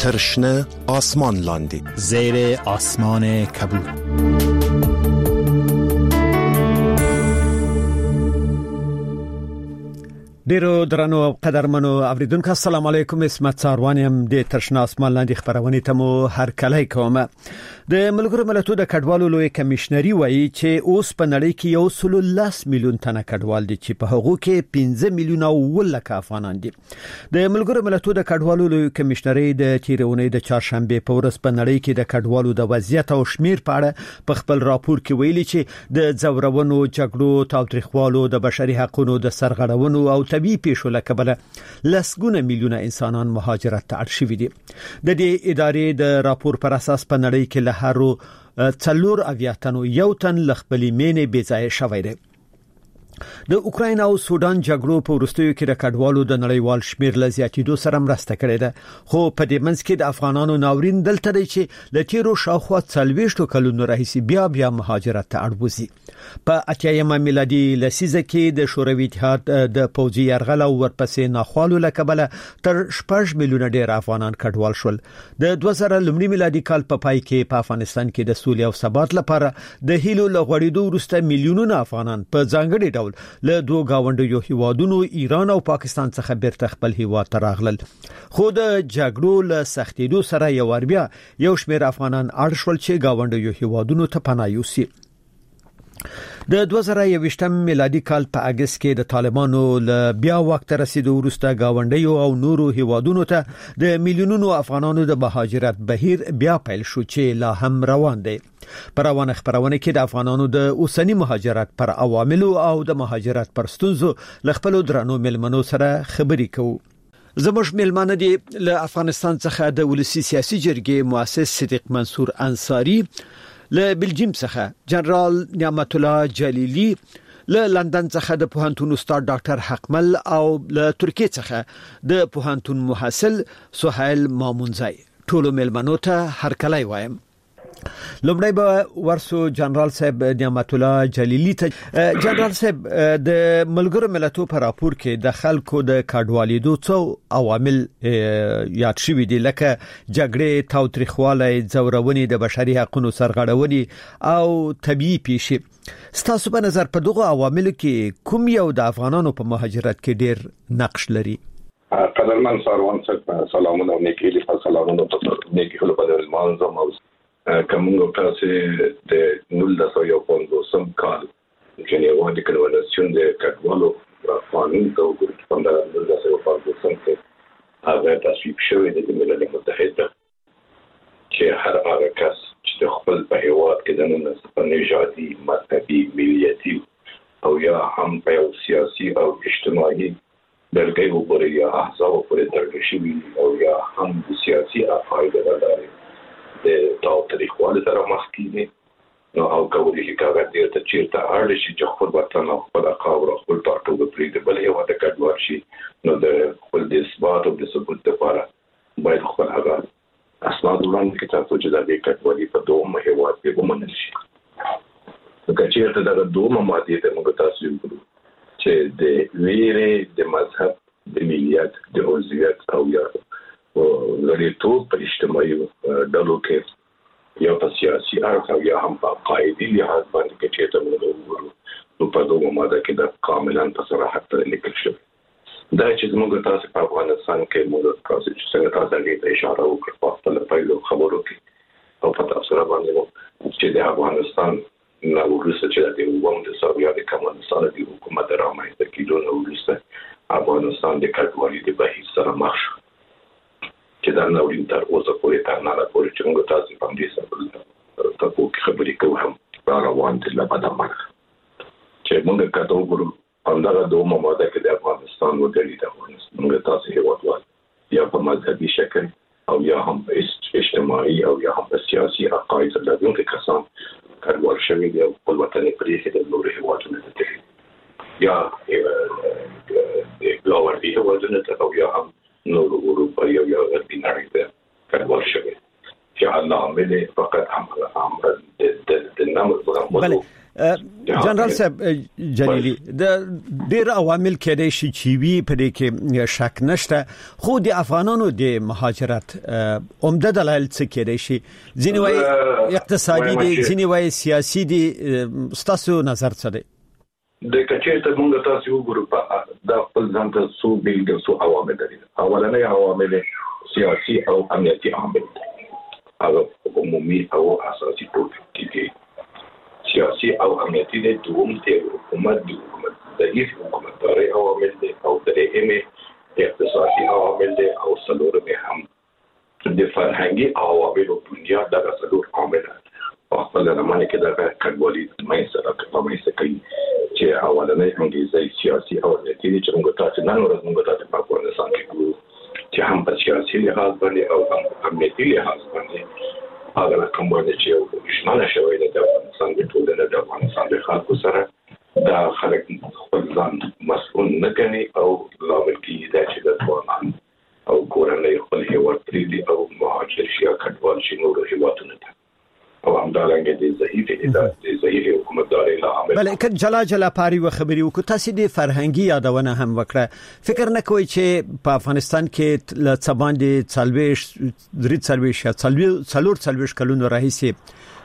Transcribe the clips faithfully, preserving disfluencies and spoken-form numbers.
ترشنه آسمان لاندې زیر آسمان کبود. ډیرو درنو او قدرمنو اوریدونکو السلام علیکم. اسمت ساروانیم د ترشنه آسمان لاندې خبرونه تمو هر کله کومه. د ملګرو ملتونو د کډوالو لوی کمشنري وایي چې اوس په نړۍ کې یو سل لس میلیون تنه کډوال دي چې په هغو کې پنځه میلیونه ولک افغانان دي. د ملګرو ملتونو د کډوالو لوی کمشنري د تیرونې د چهارشنبه په ورځ په نړۍ کې د کډوالو د وضعیت او شمیر په اړه په خپل راپور کې ویلي چې د ځورونو، جګړو، تاوتریخوالو، د بشري حقوقو د سرغړونو او طبي پیښو له کبله لسګونه میلیونه انسانان مهاجرت ته اړ شوي دي. د دې ادارې د راپور پر اساس په نړۍ کې له هرو څلور اویاتنو یو تن لخپلی مینې بېځای شوی دی. د اوکراین او سودان جګړو په وروستیو کې د کډوالو د نړیوال شمیر له زیاتېدو سره مرسته کړې ده، خو په دې منځ کې د افغانانو ناورین دلته دی چې له تیرو شاوخوا څلوېښتو کلونو راهیسې بیا بیا مهاجرت ته اړ وځي. په اتیایمه میلادي لسیزه کې د شوروي اتحاد د پوځي یرغل او ورپسې ناخوالو له کبله تر شپږ میلیونه ډیر افغانان کډوال شول. د دوه زره لومړي میلادي کال په پای کې په افغانستان کې د سولې او ثبات لپاره د هیلو لغړېدو وروسته میلیونونه افغانان په ځانګړي ډول له دوه گاونډیو هیوادونو ایران او پاکستان څخه بیرته خپل هیواد ته راغلل. خو د جګړو له سختېدو سره یو ور بیا یو شمېر افغانان اړ شول چې گاونډیو هیوادونو ته پناه یوسي. د دوه زره یوویشتم میلادي کال په اگست کې د طالبانو له بیا وخت رسیدو وروسته گاونډیو او نورو هیوادونو ته د میلیونونو افغانانو د مهاجرت بهیر بیا پیل شو چې لا هم روان دی. پر روانه خبرونه کې د افغانانو د اوسنی مهاجرت پر عواملو او د مهاجرت پر ستونزو لخپلو درنو ملمنو سره خبرې کوو. زموږ ملمانه دي له افغانستان څخه د ولسی سیاسي جرګې مؤسس صدیق منصور انصاری، له بلجیم څخه جنرال نعمت الله جلیلی، له لندن څخه د پوهنتون استاد ډاکټر حقمل او له ترکیه څخه د پوهنتون محصل سهیل مامونزی. ټولو ملمنو ته هر کله وایم. لومړی به ورسو جنرال صاحب نعمت الله جلیلی ته. جنرال صاحب، د ملګرو ملتونو په راپور کې د خلکو د کډوالېدو څو عوامل یاد شوي دي، لکه جګړې، تاوتریخوالی، ځورونې، د بشري حقوقو سرغړونې او طبيعي پیښې. ستاسو په نظر په دغه عواملو کې کوم یو د افغانانو په مهاجرت کې ډیر نقش لري؟ قدرمن ساروان صاحب، سلامونه او نیکی له سلامونه په نیکی له بدل منظم او کومو تاسو د نولس یو پنځوسم کال جنیوا د کنوانسیون د کډوالو قانون ته وګورئ په نولس یو پنځوسم کې هغه تصویب شوی د ملل متحده چې هر هغه کس چې د خپل په هیواد کې د نن نژادي، مذهبي، ملیتي او یا هم په یو سیاسي او اجتماعي درګي وګورئ یا احزاب پورې تړل شوی او یا هم د سیاسي عقاید لري د تاوتریخوالي سره مخ کیږي نو او کولی چې کاغذ دې ته چیرته اړ شي چې خپل وطن او خپل قوم او خپل ټاټوب پرې د بل یو د کډوال شي نو د خپل د اثبات او د ثبوت لپاره باید خپل هغه اسناد وړاندې کړي تاسو چې د دې کډوالي په دوه هیواد کې ومنل شي. نو که چیرته دا دوه ماده ته موږ تاسو وګورو چې د ویرې، د مذهب، د ملیت، د عضویت او یا لري ټول په اجتماعي ډلو کې یا په سیاسي اړخ او یا هم په قاعدي لحاظ باندې کې چې ته موږ وګورو نو په دوه ماده کې د کاملا په صراحت لیکل شوی. دا چې موږ تاسو په افغانستان کې موږ تاسو چې څنګه تاسو ته اشاره وکړه په خپل پیلو خبرو کې او په تاسو را باندې چې د افغانستان نو ورسته چې د ووم د سویالي کمونستانو د حکومت رامنځته کېدو نو ورسته افغانستان د کډوالۍ د بهیر سره مخ شو چې دا ناورین تر اوسه پورې تر نه راپورې چې موږ تاسو په دې سره تاسو کې خبرې کوو هم روان دي له بده مرغه چې موږ کاته وګورو همدغه دوه ماده کې د افغانستان ودرې د افغانستان موږ تاسو هیواد یا په مذهبي شکل او یا هم په اجتماعي او یا هم په سیاسي عقاید لرونکي کسان کډوال شوي دي او خپل وطن پرې د نورو هیوادونو ته یا د ګلوبال هیوادونو ته او یا هم نور اروپا یا یا غربي نړۍ ته کډوال شوي چې الله عامل فقط هم هم د د د نامه بله جنرال صاحب جلیلی د ډیر عوامل کېدای شي چې وی په دې کې شک نشته خو د افغانانو د مهاجرت عمده دلایل څه کېدای شي ځینې وایي اقتصادي دي ځینې وایي سیاسي دي ستاسو نظر څه دی د کچېته موږ تاسو وګورو په د خپل ځان ته څو بیلګې څو عوامل دي اولنۍ عوامل سیاسي او امنیتي عوامل هغه عمومي او اساسي ټول دي سیاسي او امنیتي د دوم ته حکومت د حکومت د هیڅ حکومتداري عوامل دي او د ایمه اقتصادي عوامل دي او څلور به هم د فرهنګي عوامل او بنیاد د څلور عوامل په خپل لمنه کې د کډوالي مې سره کومه څه کوي چې اولنې انګلیسي سیاسي او امنیتي چې موږ تاسو نن ورځ موږ تاسو په افغانستان کې ګورو چې هم په سیاسي لحاظ باندې او هم امنیتي لحاظ باندې هغه کوم باندې چې شمال شوی د افغانستان د ټولنې د افغانستان د خلکو سره دا خلک خپل ځان مسؤل نه کوي او لامل کیږي چې د افغانان او کورنۍ خپل هیواد پریږدي او مهاجر شي کډوال شي نور هیوادونه ته او همدارنګه د ضعیف ادارې د ضعیف حکومتداري له عامل بل کله جلا جلا پاري و خبري وکړه تاسو د فرهنګي یادونه هم وکړه فکر نه کوئ چې په افغانستان کې ل څباندې څلويش درې څلويش څلور څلويش کلونو راهیسي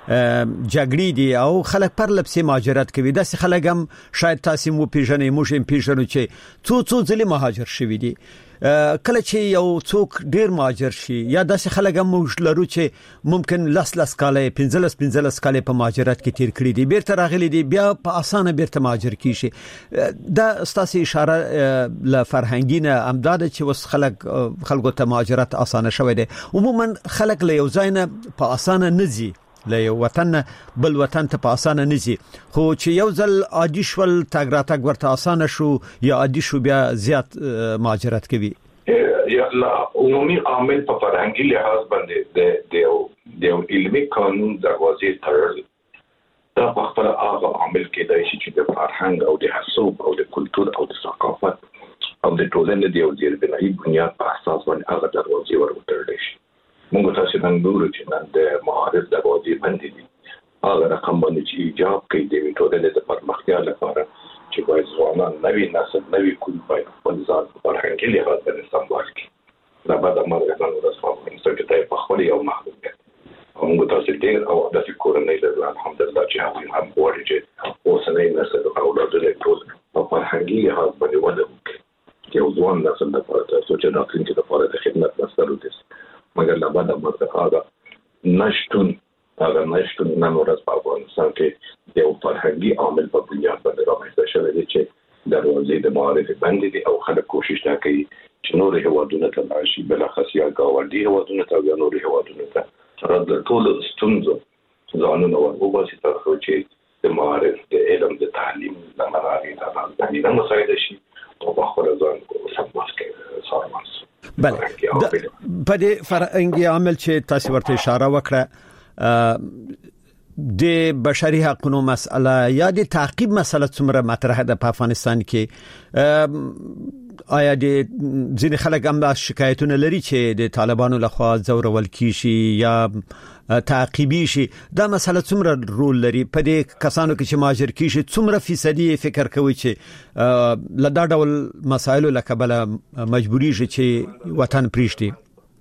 جګړې دي او خلک پر لپسې مهاجرت کوي دا سه خلک هم شاید تاسو مو پیژنې مو هم پیژنو چې څو څو ځلې مهاجر شوي دي کله چې یو څوک ډیر مهاجر شي یا داسې خلک هم موږ لرو چې ممکن لاس لاس کاله پنځلس پنځلس کاله په مهاجرت کې تیر کړی دي بیرته راغلي دي بیا په اسانه بیرته مهاجر کیږي دا ستاسو اشاره ل فرهنګي نه امداد چې وس خلک خلکو ته مهاجرت اسانه شوی دی عموما خلک له یو ځای نه په اسانه نزي له یو وطن بل وطن ته په اسانه نزي خو چې یو ځل عادي شول تاګ را تاګ ورته اسانه شو یا عادي شو بیا زیات مهاجرت کوي یا لا عمومي عامل په فرهنګي لحاظ باندې د د علمي قانون دروازې تړل دا په خپل هغه عامل کېدای شي چې د فرهنګ او د حسوب او د کلتور او د ثقافت او د ټولنې د یو ځای بنایي بنیاد په اساس باندې هغه دروازې ورته شي موږ تاسو نن ګورو چې نن د معارف د وادي باندې دي هغه رقم باندې چې ایجاب کوي د ټولنې د پرمختیا لپاره چې باید ځوانان نوي نسل نوي کول باید خپل ځان فرهنګي لحاظ باندې سمبال کړي دا به د مرګ نن ورځ په افغانستان په خپل یو محدودیت موږ تاسو ډېر او د کورنۍ له الحمدلله چې هغه هم غواړي چې اوسنۍ نسل او اولادونه ټول په فرهنګي لحاظ باندې وده وکړي یو ځوان نسل د فرهنګ چې د راتلونکي لپاره د خدمت مسؤل دي مګر لا بعد مرګ هغه نشټون هغه نشټون نن ورځ په افغانستان کې د فرهنګي عامل په بنیاد باندې رامنځته شوی دی چې دروازې د معارف باندې دي او خلک کوشش کوي چې نور هیوادونه ته راشي بل خاص یا ګاونډي هیوادونه ته یا نور هیوادونه ته رد ټول ستونزو ځانونه ورغوباسي تر څو چې د معارف د علم د تعلیم د منابع د تعلیم مسایل شي او په خپل ځان سمبال کړي سارمانس بله په دې فرهنګي عامل چې تاسو ورته اشاره وکړه د بشري حقوقو مسله یا د تعقیب مسله څومره مطرح ده په افغانستان کې آیا د ځینې خلک هم د شکایتونه لري چې د طالبانو لخوا زورول کیږي یا تعقیبي شي دا مسله څومره رول لري په دې کسانو کې چې مهاجر کیږي څومره فیصدي فکر کوي چې لدا ډول مسایل لکه بل مجبوري شي چې وطن پریږدي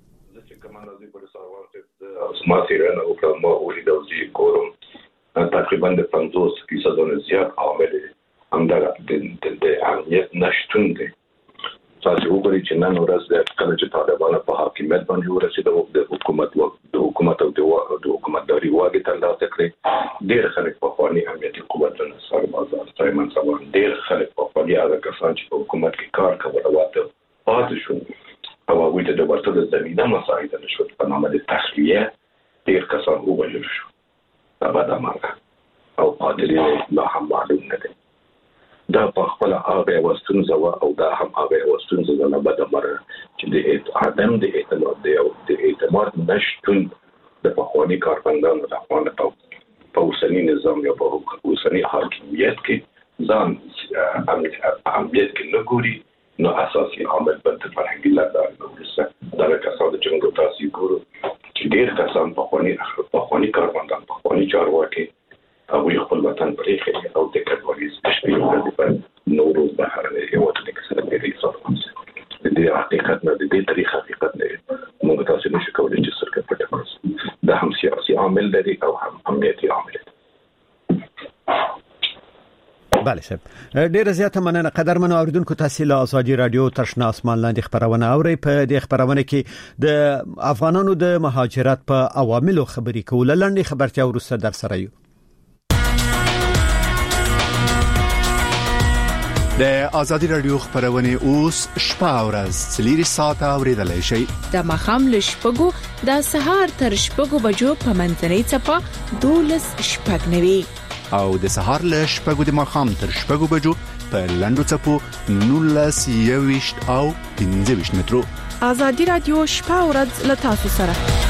ما تیرانه او کوم ولید او زی کوم تقریبا د پنځوس فیصد نه زیات عامل همدا د د امنیت نشټون دي تاسو وګورئ چې نن ورځ د کله چې طالبان په حاکمیت باندې ورسېدل د حکومت د حکومت او د حکومتداري واګه ترلاسه کړې ډېر خلک په خواني امنیتي قوتونو سره بازار سایمن سبا ډېر خلک په خواني هغه کسان چې په حکومت کې کار کوي واته پاتې شو او هغه د ورته د زمينه مساعد نشو په نامه د تخلیه ډېر کسان ووژل شو دا بعد امر او قادرین لا هم معلوم نه دي دا په خپل هغه وستونزه او دا هم هغه وستونزه نه بعد امر چې د عدم د اعتماد دی او د اعتماد نشټون د پخوانی کارمندانو د خپل په اوسنی نظام یا په اوسنی حاکمیت کې ځان امنیت کې نه ګوري نو اساسي عامل په فرهنګي لاره نو دا کسان چې موږ تاسو ګورو چې ډېر کسان په خواني په خواني کارمندان په خواني چارواکي او خپل وطن پرېږي او د کډوالۍ شپې په نورو بهرني هیوادونو کې سره د ریسورس د حقیقت نه د دې تاریخ حقیقت نه موږ تاسو نشو کولای چې سرکټ پټ کړو دا هم سیاسي عامل لري او هم امنیتي عامل لري. بله صاحب ډیره زیاته مننه قدرمنو اوریدونکو تاسو له ازادي رادیو ترشنا اسمان لاندې خبرونه اوري. په دې خبرونه کې د افغانانو د مهاجرت په عواملو خبرې کوله. لنډه خبرتیا ورسره در سره یو. د ازادي رادیو خبرونه اوس شپه او ورځ څلور ساعته اوریدلای شئ. د مخام له شپږو د سهار تر شپږو بجو په منځنۍ چپه دولس شپږ نوي او د سهار له شپږو د مخام تر شپږو بجو په لندو چپو نولس یويشت او پنځه ویشت مترو. ازادي رادیو شپه او ورځ له تاسو سره.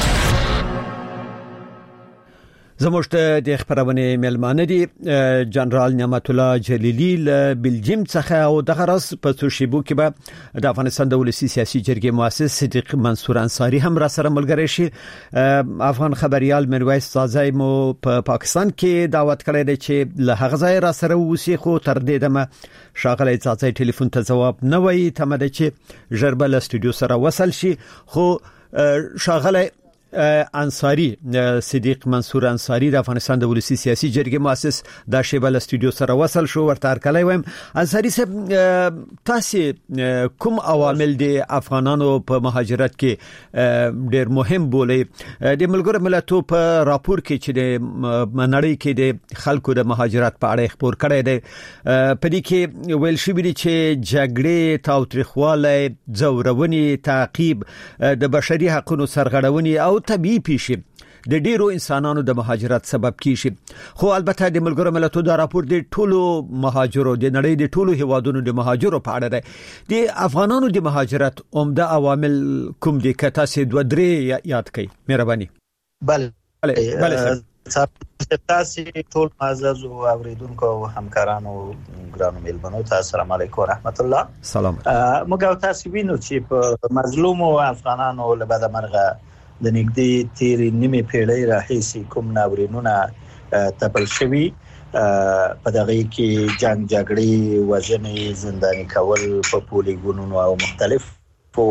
زموږ د خبرونه ملمانه دي جنرال نعمت الله جلیلی له بلجیم څخه او د غرس په توشیبو کې به د افغانستان د ولسی سیاسي جرګې مؤسس صدیق منصور انصاری هم را سره ملګری شي. افغان خبريال میرویس تازه مو په پا پاکستان کې دعوت کړی دی چې له هغه ځای را سره وسی خو تر دې دمه شاغلی تازه ټلیفون ته جواب نه وایي تمه ده چې ژربل استودیو سره وصل شي. خو شاغلی انصاری صدیق منصور انصاری د افغانستان د ولسی سیاسي جرګې مؤسس د شیبل استودیو سره وصل شو. ورته ارکلای ویم انصاری صاحب تاسو کوم عوامل د افغانانو په مهاجرت کې ډېر مهم بولي؟ د ملګرو ملتونو په راپور کې چې د منړی کې د خلکو د مهاجرت په اړه خبر کړی دی په دې کې ویل شوی دی چې جګړې تاوتریخواله ځورونې تعقیب د بشري حقوقو سرغړونې او طبيعي پیښې د ډیرو انسانانو د مهاجرت سبب کیږي. خو البته د ملګرو ملتونو د راپور د ټولو مهاجرو د نړۍ د ټولو هیوادونو د مهاجرو په اړه دی. د افغانانو د مهاجرت عمده عوامل کوم دي که تاسو دوه درې یاد کړئ مهرباني؟ بله بله تاسو ټول معزز او اوریدونکو او همکارانو ګرانو ملمنو ته السلام علیکم ورحمت الله. سلام. موږ تاسو وینو چې په مظلوم افغانانو له بده مرغه د نږدې تیرې نیمه پیړۍ راهیسې کوم ناورینونه تپل شوي په دغه کې جنگ جګړې وژنې زنداني کول په پولیګونو او مختلفو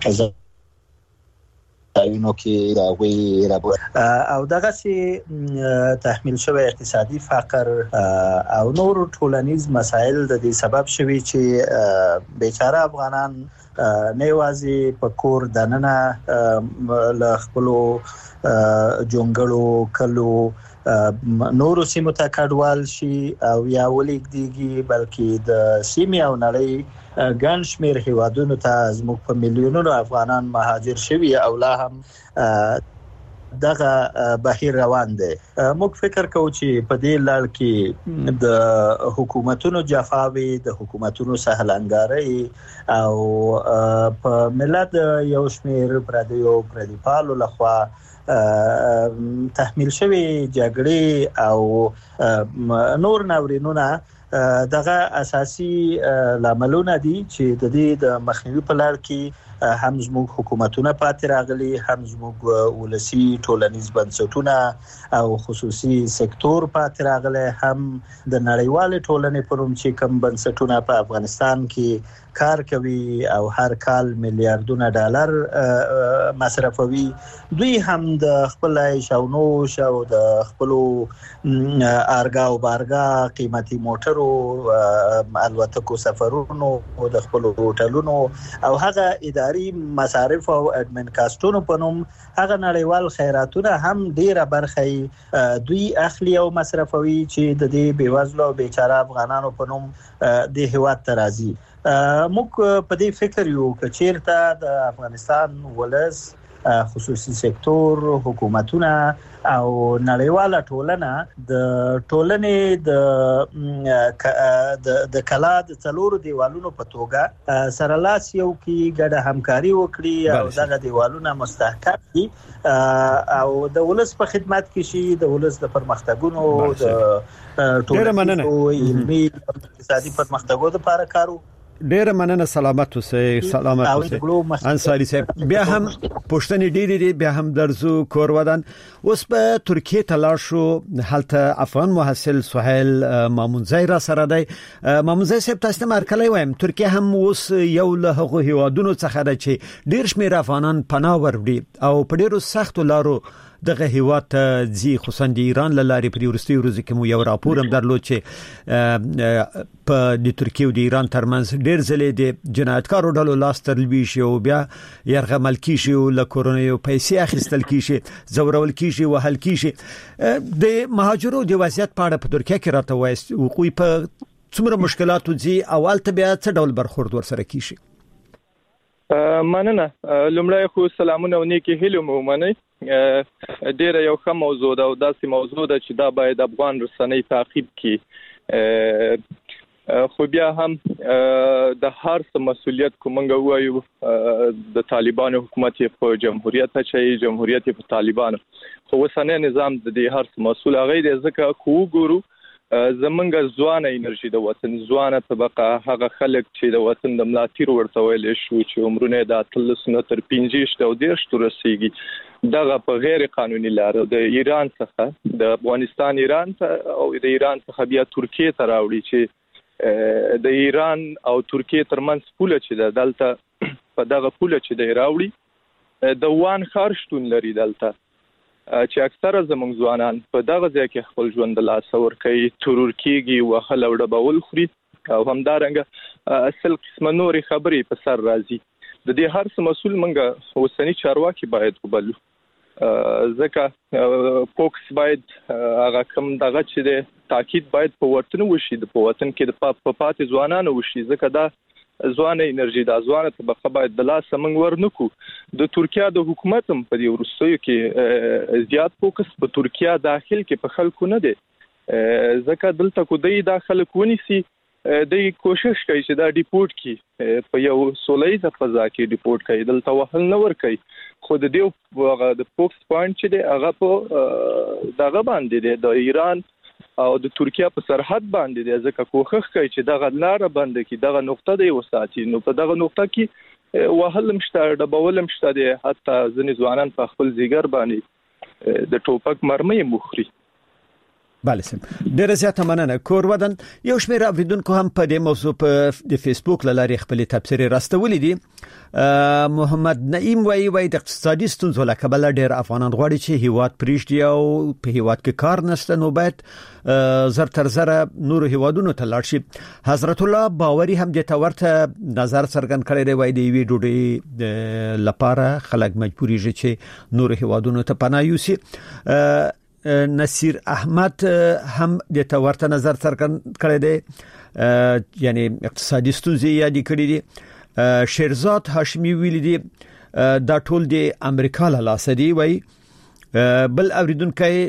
ځایونو کې راوي راو او دغه سي تحمیل شوی اقتصادي فقر او نور ټولنیز مسایل د دې سبب شوي چې بیچاره افغانان نه یوازې په کور دننه له خپل جونګړو کلو نورو سیمو ته کډوال شي او یا ولیکديږي بلکې د سیمې او نړۍ ګڼ شمېر هیوادونو ته زموږ په میلیونونو افغانان مهاجر شوي او لا هم دغه بهیر روان دی. موږ فکر کوو چې په دې لړ کې د حکومتونو جفاوي د حکومتونو سهلنګاري او په ملت یو شمېر پردیو پردیپالو لخوا تحمیل شوی جګړې او نور ناورینونه دغه اساسي لاملونه دي چې د دې د مخنیوي په لړ کې هم زموږ حکومتونه پاتې راغلي، هم زموږ ولسی ټولنیز بنسټونه او خصوصي سکتور پاتې راغلي، هم د نړیوال ټولنې په نوم چې کوم بنسټونه په افغانستان کې کار کوي او هر کال میلیارډونه ډالر مصرفوي، دوی هم د خپل شاونوش او د خپل ارګا او بارګا قیمتي موټرو الوتکو سفرونو او د خپل هوټلونو او هغه اداري مصارف او اډمن کاستونو په نوم هغه نړیوال خیراتونه هم ډیره برخه دوی اخلي او مصرفوي چې د دې بیوزلو بیچاره افغانانو په نوم د هیواد ته راځي. موږ په دې فکر یو چې چیرته د افغانستان ولس خصوصي سکتور حکومتونه او نړیواله ټولنه د ټولنې د د کلا د څلورو دیوالونو په توګه سره لاس یو کې ګډه همکاري وکړي او دغه دیوالونه مستحکم دي او د ولس په خدمت کې شي، د ولس د پرمختګونو د ټولنې علمي اقتصادي پرمختګونو لپاره کارو ډېر مننه سلامت اوسئ سلامت اوسئ انصاری صاحب بیا هم پښتني ډېری دی بیا هم درزو کور ودان اوس په ترکیه ته لاړ شو هلته افغان محصل سهیل مامونزی را سره دی مامونزی صاحب تاسو ته مرکلای وایم ترکیه هم اوس یو له هغو هیوادونو څخه ده چې ډېر شمېر افغانان پناه وروړي او په ډېرو سختو لارو دغه هیواد ته ځي خصوصا د ایران له لارې په وروستي ورځو کې مو یو راپور هم درلود چې په د ترکیه او د ایران ترمنځ ډېر ځلې د جنایتکارو ډلو لاس ترلوي شي او بیا یرغمل کیږي او له کورونیو پیسې اخیستل کیږي زورول کیږي وهل کیږي د مهاجرو د وضعیت په اړه په ترکیه کې راته وایست وقوع په څومره مشکلاتو ځي اول ته بیا څه ډول برخورد ورسره کیږي مننه لمړی خو سلامونه او نیکی هیلو مو منئ ډیره یو ښه موضوع ده او داسې موضوع ده چې دا باید افغان رسنۍ تعقیب کړي خو بیا هم د هر څه مسؤلیت کومنګ وایو د طالبانو حکومت په جمهوریت چې جمهوریت په طالبانو خو وسنه نظام د دې هر څه مسؤل هغه د ځکه کو ګورو زمونږ ځوانه انرژي د وطن ځوانه طبقه هغه خلک چې د وطن د ملاتیر ورته ویل شو چې عمرونه د اتلس نه تر پنځه او ډیر شتو رسیږي دغه په غیر قانوني لار د ایران څخه د افغانستان ایران ته او د ایران څخه بیا ترکیه ته راوړي چې د ایران او ترکیه ترمنځ پوله چې د دلته په دغه پوله چې د راوړي د وان خارشتون لري دلته چې اکثره زموږ ځوانان په دغه ځای کې خپل ژوند له لاسه ورکوي ترور کېږي وهل او ډبول خوري او همدارنګه اصل قسمه نورې خبرې په سر راځي د دې هر څه مسؤل موږ اوسني چارواکي باید وبلو ځکه فوکس باید هغه کوم دغه چې د تاکید باید په وطن وشي د په وطن کې د په پاتې ځوانانو وشي ځکه دا ځوانه انرژي د ځوانه طبقه باید د لاس موږ ورنکو د ترکیه د حکومت هم په دې ورستیو کې زیات فوکس په ترکیه داخل کې په خلکو نه دی ځکه دلته کو دی داخل کونی سي د کوشش کوي چې دا ډیپورت کی په یو سولېزه فضا کې ډیپورت کوي دلته وهل نه ور کوي خو د دې د فوکس پوینټ چې دی هغه په دغه باندې دی د ایران او د ترکیه په سرحد باندې دی ځکه کوښښ کوي چې دغه لار باندې کې دغه نقطه دی وساتي نو په دغه نقطه کې وهل مشته ډبول مشته دی حتی ځنې ځوانان په خپل ځیګر باندې د ټوپک مرمۍ مخري بله سم ډیره زیاته مننه کور ودان یو شمېر اوریدونکو هم په دې موضوع په د فیسبوک له لارې خپلې تبصرې راستولې دي محمد نعیم وایي وایي د اقتصادي ستونزو له کبله ډېر افغانان غواړي چې هیواد پرېږدي او په هیواد کې کار نشته نو باید زر تر زره نورو هیوادونو ته لاړ شي حضرت الله باوري هم د تورته نظر څرګند کړی دی وایي د یوې ډوډۍ لپاره خلک مجبورېږي چې نورو هیوادونو ته پناه یوسي نصیر احمد هم د تورته نظر څرګند کړی دی یعنی اقتصادي ستونزې یادې کړې دي شیرزاد هاشمی ویلي دي دا ټول د امریکا له لاسه دی وایي بل اوریدونکی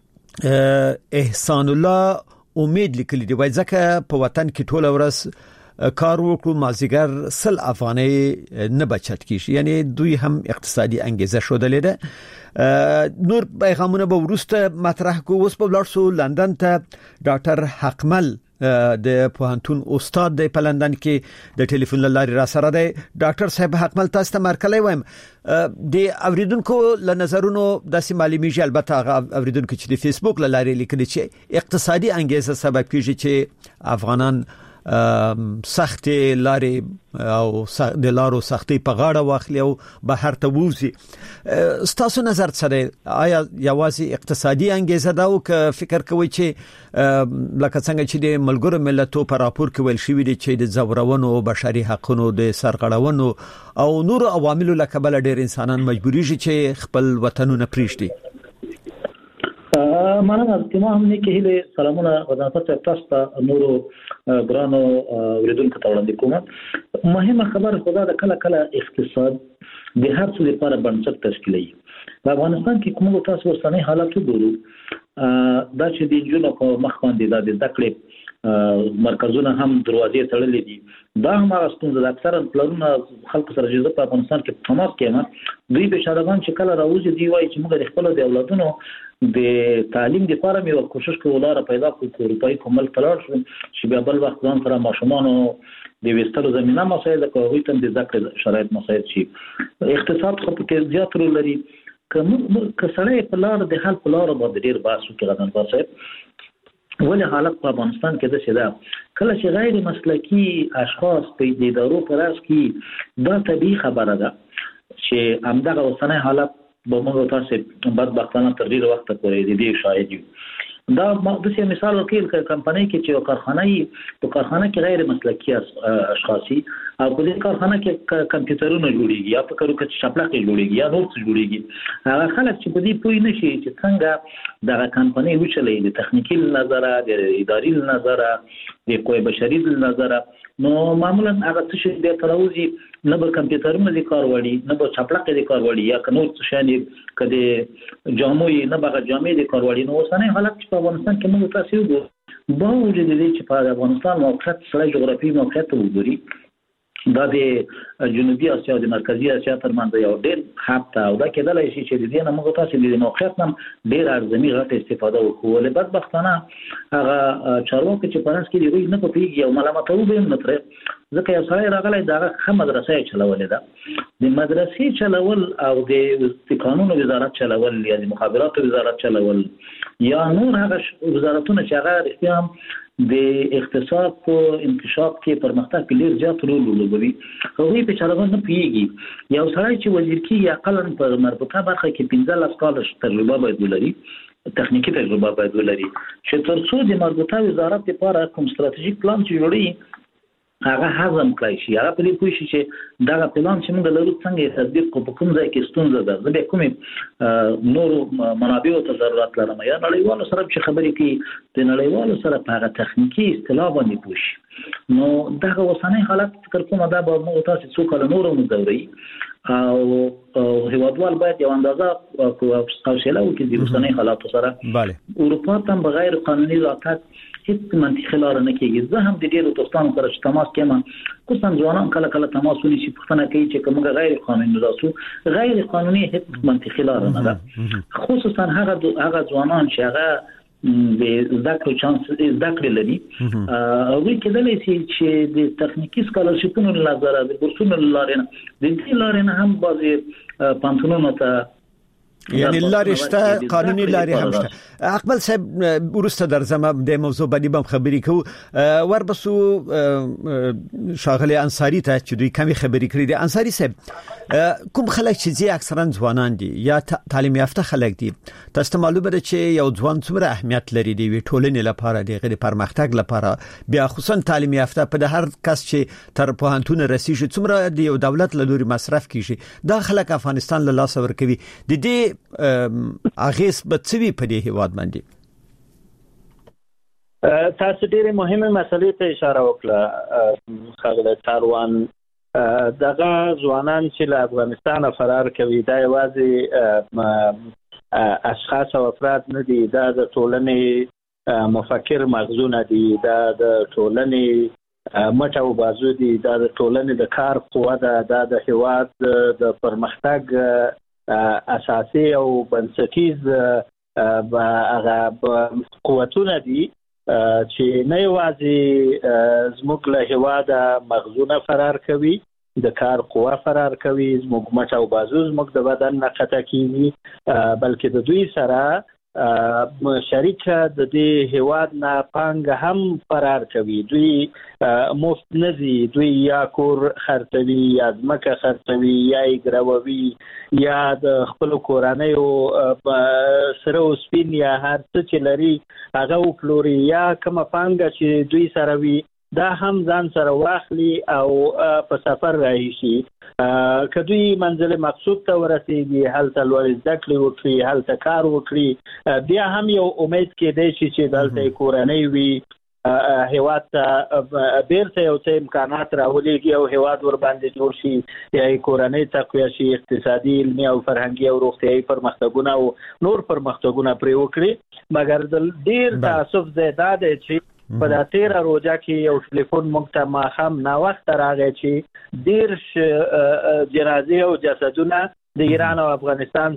احسان الله امید لیکلی دی وایي ځکه په وطن کې ټول ورځ کار وکړو مازیګر سل افغانۍ نه بچت کیږي یعنی دوی هم اقتصادي انګیزه شودلې ده نور پیغامونه به ورسته مطرح کو اوس په لاړ سو لندن ته ډاکټر حقمل د پوهنتون استاد دی په لندن کې د ټلیفون لارې را سره دی ډاکټر صاحب حقمل تاسو ته مرکلای وایم د اوریدونکو له نظرونو داسې معلومیږي البته هغه اوریدونکو چې د فیسبوک لارې لیکلي چې اقتصادي انګیزه سبب کیږي چې افغانان سخت لارې او د لارو سختي په غاړه واخلي او بهر ته ووزي ستاسو نظر سره آیا یوازې اقتصادي انګیزه ده او که فکر کوي چې لکه څنګه چې د ملګرو ملتونو په راپور کې ویل شوی دی چې د زورونو بشري حقوقو د سرغړونو او نور عواملو له کبله ډېر انسانان مجبورېږي چې خپل وطنونه پریږدي مننه تمام هم نه کېله سلامونه غواړم تاسو ته نورو ګرانو ورېدونکو ته وړاندې کوم مهمه خبر خدا د کله کله اقتصاد د هر څه لپاره بنسټ تشکیلوي په افغانستان کې کومو تاسو ورسنۍ حالت وګورو دا چې د جنونو په مخ باندې د ذکر مرکزونه هم دروازې تړلې دي دا هم هغه ستونزه ده اکثرا پلانونه خلکو سره چې په افغانستان کې تماس کېما دوی به شادمان چې کله راوځي دی وایي چې موږ د خپل د اولادونو د تعلیم لپاره مې یو کوشش کوله پیدا کړو اروپאי کومل پلاټ چې بیا بل وخت ځان سره ماشومان د وستلو زمينه مسایل کوي ته د ذکر شرایط مسایل چې اقتصاد خو په زیات رول لري کوم کسړې په لار د حل په لار باندې ډیر باسو کې غدن واسه ولې حالت په افغانستان کې د شدا کله چې غیر مسلکی اشخاص په دې ادارو پر اس کې دا طبيعي خبره ده چې همدغه اوسنۍ حالت به موږ تاسو بدبختانه تر ډیره وخت پورې د دې شاهد یو دا د څه مثال ورکړل ک کمپنۍ کې چې کارخانه په کارخانه کې غیر مسلکی اشخاصي او په دې کارخانه کې کمپیوټرونه جوړیږي یا په کارو کې شپلقې جوړیږي یا نور څه جوړیږي هغه خلک چې په دې پوي نشي چې څنګه دا کمپنۍ وچلې د تخنیکی نظره د اداري نظره د قوی بشري نظره نو معمولا هغه څه د تروزی نه به کمپیوټرونه د کار وړي نه به شپلقې د کار وړي یا کنور څه شانې کده جاموي نه به جامې د کار وړي نو اوسنۍ حالت په افغانستان کې موږ تاسو وګورئ با وجود دې چې په افغانستان موقعیت سره جغرافي موقعیت وګوري دا د جنوبي اسیا او د مرکزی اسیا ترمنځ یو ډېر خط او دا کېدلای شي چې د دې نه موږ تاسو د موقعیت نم ډېر ارزمي غټه استفاده وکړو ولې بدبختانه هغه چارواکي چې پرانس کې دی نه پوهیږي او ملامتو به نه تر ځکه یو سړی راغلی دا خه مدرسې چلولې ده د مدرسې چلول او د قانون وزارت چلول یا د مخابرات وزارت چلول یا نور هغه وزارتونه چې هغه اختیام د اقتصاد په انکشاف کې پرمختګ کې ډیر زیات رول لوبوي هغه په چارواکو نه پیږي یو سړی چې وزیر کې اقلا په مربوطه برخه کې پنځه کال تجربه باید ولري تخنیکی تجربه باید ولري چې ترڅو د مربوطه وزارت لپاره کوم ستراتیژیک پلان جوړي هغه هضم کړی شي هغه په دې پوه شي چې دا پلان چې موږ لرو څنګه تطبیق کو په کوم ځای کې ستونزه ده زه به کومې نور منابعو ته ضرورت لرم یا نړیوالو سره چې خبرې کوي د نړیوالو سره په هغه تخنیکی اصطلاح باندې پوه شي نو دا اوسنۍ حالت فکر کوم دا به موږ تاسو څو کال نور مدوري او هیوادوال باید یو اندازه حوصله وکړي د اوسنۍ حالات سره بله اروپا ته بغیر قانوني لاقت هیڅ منطقي لار نه کېږي زه هم د ډیرو دوستانو سره چې تماس کوم خصوصا ځوانان کله کله تماس ونی چې پښتنه کوي چې کومه غیر قانوني راسو غیر قانوني هیڅ منطقي لار نه ده خصوصا هغه هغه ځوانان چې هغه د ذکر چانس ذکر لري او کېدلای شي چې د تخنیکی سکالرشپونو لپاره د بورسونو لپاره د دې لپاره هم بعضي پانتونونو ته یعنی لارې شته قانوني لارې هم شته اقبال صاحب ورسته درځم د موضوع باندې بم خبرې کو وربسو شاغلی انصاری ته چې دوی کمی خبرې کړې دي انصاری صاحب کوم خلک چې زی اکثرا ځوانان دي یا تعلیم یافته خلک دي تاسو معلومه ده چې یو ځوان څومره اهمیت لري دی ټولنې لپاره د غیر پرمختګ لپاره بیا خصوصا تعلیم یافته په هر کس چې تر پوهنتون رسیږي څومره د یو دولت له لوري مصرف کیږي دا خلک افغانستان له لاس ورکوي د دې اغیز به څوی په دې هیواد باندې تاسو ډېرې مهمه مسلې ته اشاره وکړه خالد تاروان دغه ځوانان چې له افغانستان فرار کوي دا یوازې اشخاص او افراد نه دي دا د ټولنې مفکر مغزونه دي دا د ټولنې مټ او بازو دي دا د ټولنې د کار قوه ده دا د هیواد د پرمختګ اساسي او بنسټیز هغه قوتونه دي چې نه یوازې زموږ له هیواده مغزونه فرار کوي د کار قوه فرار کوي زموږ مټ او بازو زموږ د بدن نه قطع کیږي بلکې د دوی سره شریک د دې هیواد نه پانګه هم فرار کوي دوی مفت نزي دوی یا کور خرڅوي یا ځمکه خرڅوي یا ګرووي یا د خپل کورانیو سره او سپین یا هر څه چې لري هغه وپلوري یا کومه پانګه چې دوی سره وي دا هم ځان سره واخلي او په سفر راشي کدوې منځله مقصود ته ورسېږي هلته لوړ زده کړې وکړي هلته کار وکړي بیا هم یو امید کېدای شي چې دلته کورنۍ وي هیواد ته بیرته یو څه امکانات راولېږي او هیواد ور باندې جوړ شي یا کورنۍ تقویه شي اقتصادي علمي او فرهنګي او روغتیايي پرمختګونه او نور پرمختګونه پرې وکړي مګر د ډیر تاسف زیاده دی چې په د تیره روزه کې یو ټلیفون موږ ته ماښام ناوخته راغی چې دېرش جنازې او جسدونه د ایران او افغانستان سره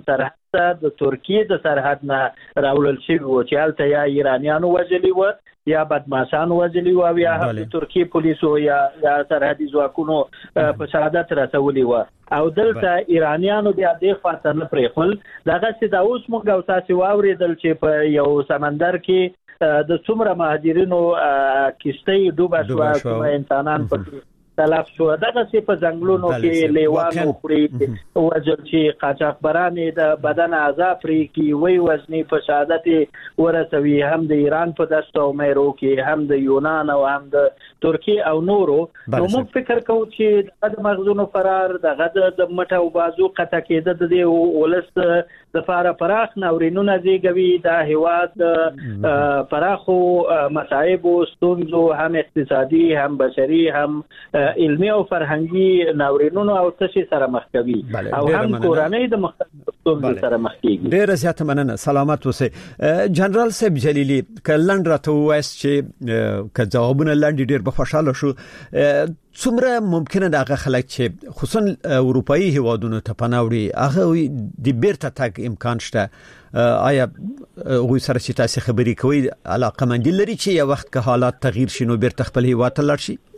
ولسته د ترکیه د سرحد نه راولل شوی و چې هلته یا ایرانیانو وژلي و یا بدمعشان وژلي و یا د ترکیه پولیسو یا یا سرحدي ځواکونو په شهادت رسولي و او دلته ایرانیانو بیا د خاطر نه پریخل دغه چې دا اوس موږ او تاسو واوریدل چې په یو سمندر کې د څومره مهاجرینو کشتۍ ډوبه شو او انسانان په تلف شو دغه چې په ځنګلونو کې لیوانو خوري وجل چې قاچاقبران د بدن اعضاء پرې کې وی وزنی په شهادت ورسوي هم د ایران په دشت او میرو کې هم د یونان او هم د ترکیه او نورو نو موږ فکر کوو چې د مغزونو فرار دغه د مټ او بازو قطع کېده د دې ولست د فار پراخ ناورینونه زیږوي د هیواد پراخو مصائب او ستونزو هم اقتصادي هم بشري هم علمي او فرهنګي ناورینونو او تشي سره مخ کوي او هم کورنۍ د مختلفو ستونزو سره مخ کیږي. ډیر زیات مننه سلامت اوسئ. جنرال صاحب جلیلی کلند راته وایس چې که جوابونه لاندې ډیر به خوشاله شو څومره ممکنه دغه خلک چې خصوصا اروپאי هیوادونو ته پناوړي هغه د بیرته تګ امکان شته آیا غوي سره چې تاسو خبري کوي علاقه مندي لري چې یو وخت که حالات تغییر شینو بیرته خپل هیواد ته لاړ شي؟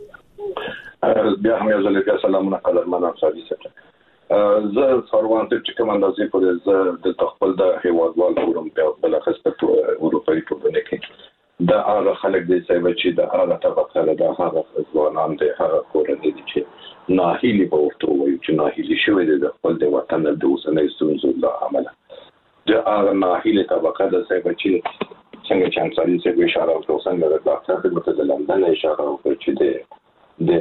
بیا هم یو ځل بیا سلامونه قدرمن افسر صاحب زه سروان ته چې کوم اندازې پورې زه د تخپل د هیوادوال فورم په بل خسته اروپאי ټولنه کې دا هغه خلک دي چې د هغه طبقه له هغه ځوانان دي هغه کورنۍ دي چې ناهیلي به ورته وایي چې ناهیلي شوی دي د خپل د وطن د اوسنۍ ستونزو له امله د هغه ناهیلي طبقه د چې څنګه چې انصاري څه اشاره وکړه څنګه د ډاکټر خدمت د لندن اشاره وکړه چې د د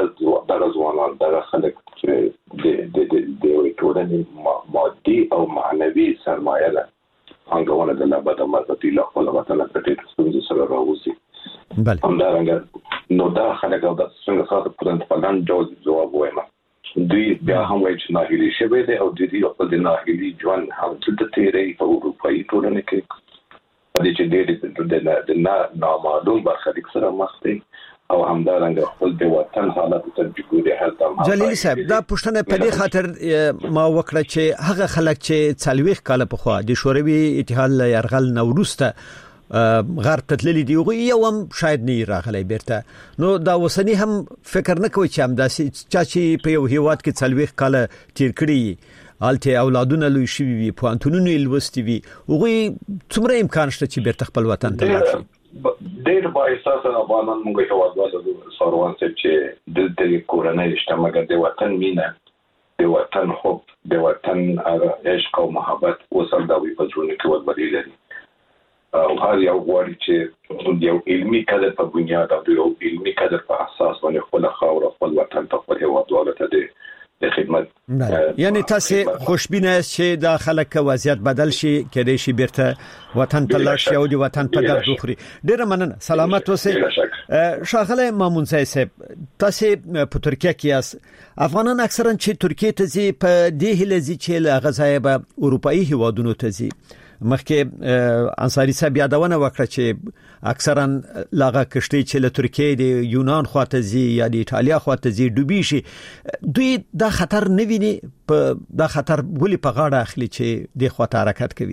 د ځوانان د خلک چې د د د ټولنې مادي او معنوي سرمایه ده څنګه د لابد مرتي له خپل وطن ته د ستونزو سره راوځي. بله همدارنګه نو دا خلک او د څنګه خاطر پرند په لاندې ډول ځواب وایم دوی بیا هم وایي چې ناهیلي شوی دی او د دې خپل د ناهیلي ژوند هم د تیرې په اروپאי ټولنه کې د چې د د د نامعلوم برخلیک سره مخ دي او همدارنګه خپل د وطن حالت ته جګوري حالت جلیل صاحب دا پښتنه په دې خاطر ما وکړه چې هغه خلک چې څلويخ کال په خوا د شوروي اتحاد له يرغل نوروسته غرب تتللی دی یو هم شاید نه راغلی بیرته نو دا وسنی هم فکر نه کوي چې هم داسې چا چې په یو هیواد کې څلويخ کال تیر کړی الته اولادونه لوي شي وي پوانتونونو لوستي وي هغه څومره امکان شته چې بیرته خپل وطن ته لاړ شي؟ ډېر با احساس افغانان موږ هیوادوالو سروان چې د دې کورنۍ اجتماعي د وطن مینه د وطن حب د وطن عشق او محبت وسل دا وي په ژوند کې وربري لري او هر یو غواړي چې یو علمي کادر په بنیاد او یو علمي کادر په اساس باندې خپل خاور خپل وطن ته خپل هیوادوالو ته د خدمت یعنی تاسو خوشبینه چې د خلک وضعیت بدل شي کېدای شي بیرته وطن ته لاړ شي او د وطن په درد وخوري. ډیره مننه سلامت اوسئ. شاغله مامون صاحب تاسو په ترکیه کې یاست افغانان اکثرا چې ترکیه ته ځي په دې هله ځي چې له غزایب اروپאי هیوادونو ته ځي مخکې انصاری صاحب یادونه وکړه چې اکثرا لاغه کشتي چې له ترکیه د یونان خواته ځي یا د ایتالیا خواته ځي ډوبي شي دوی دا خطر نه ویني په دا خطر ولې په غاړه اخلي چې د خواته حرکت کوي؟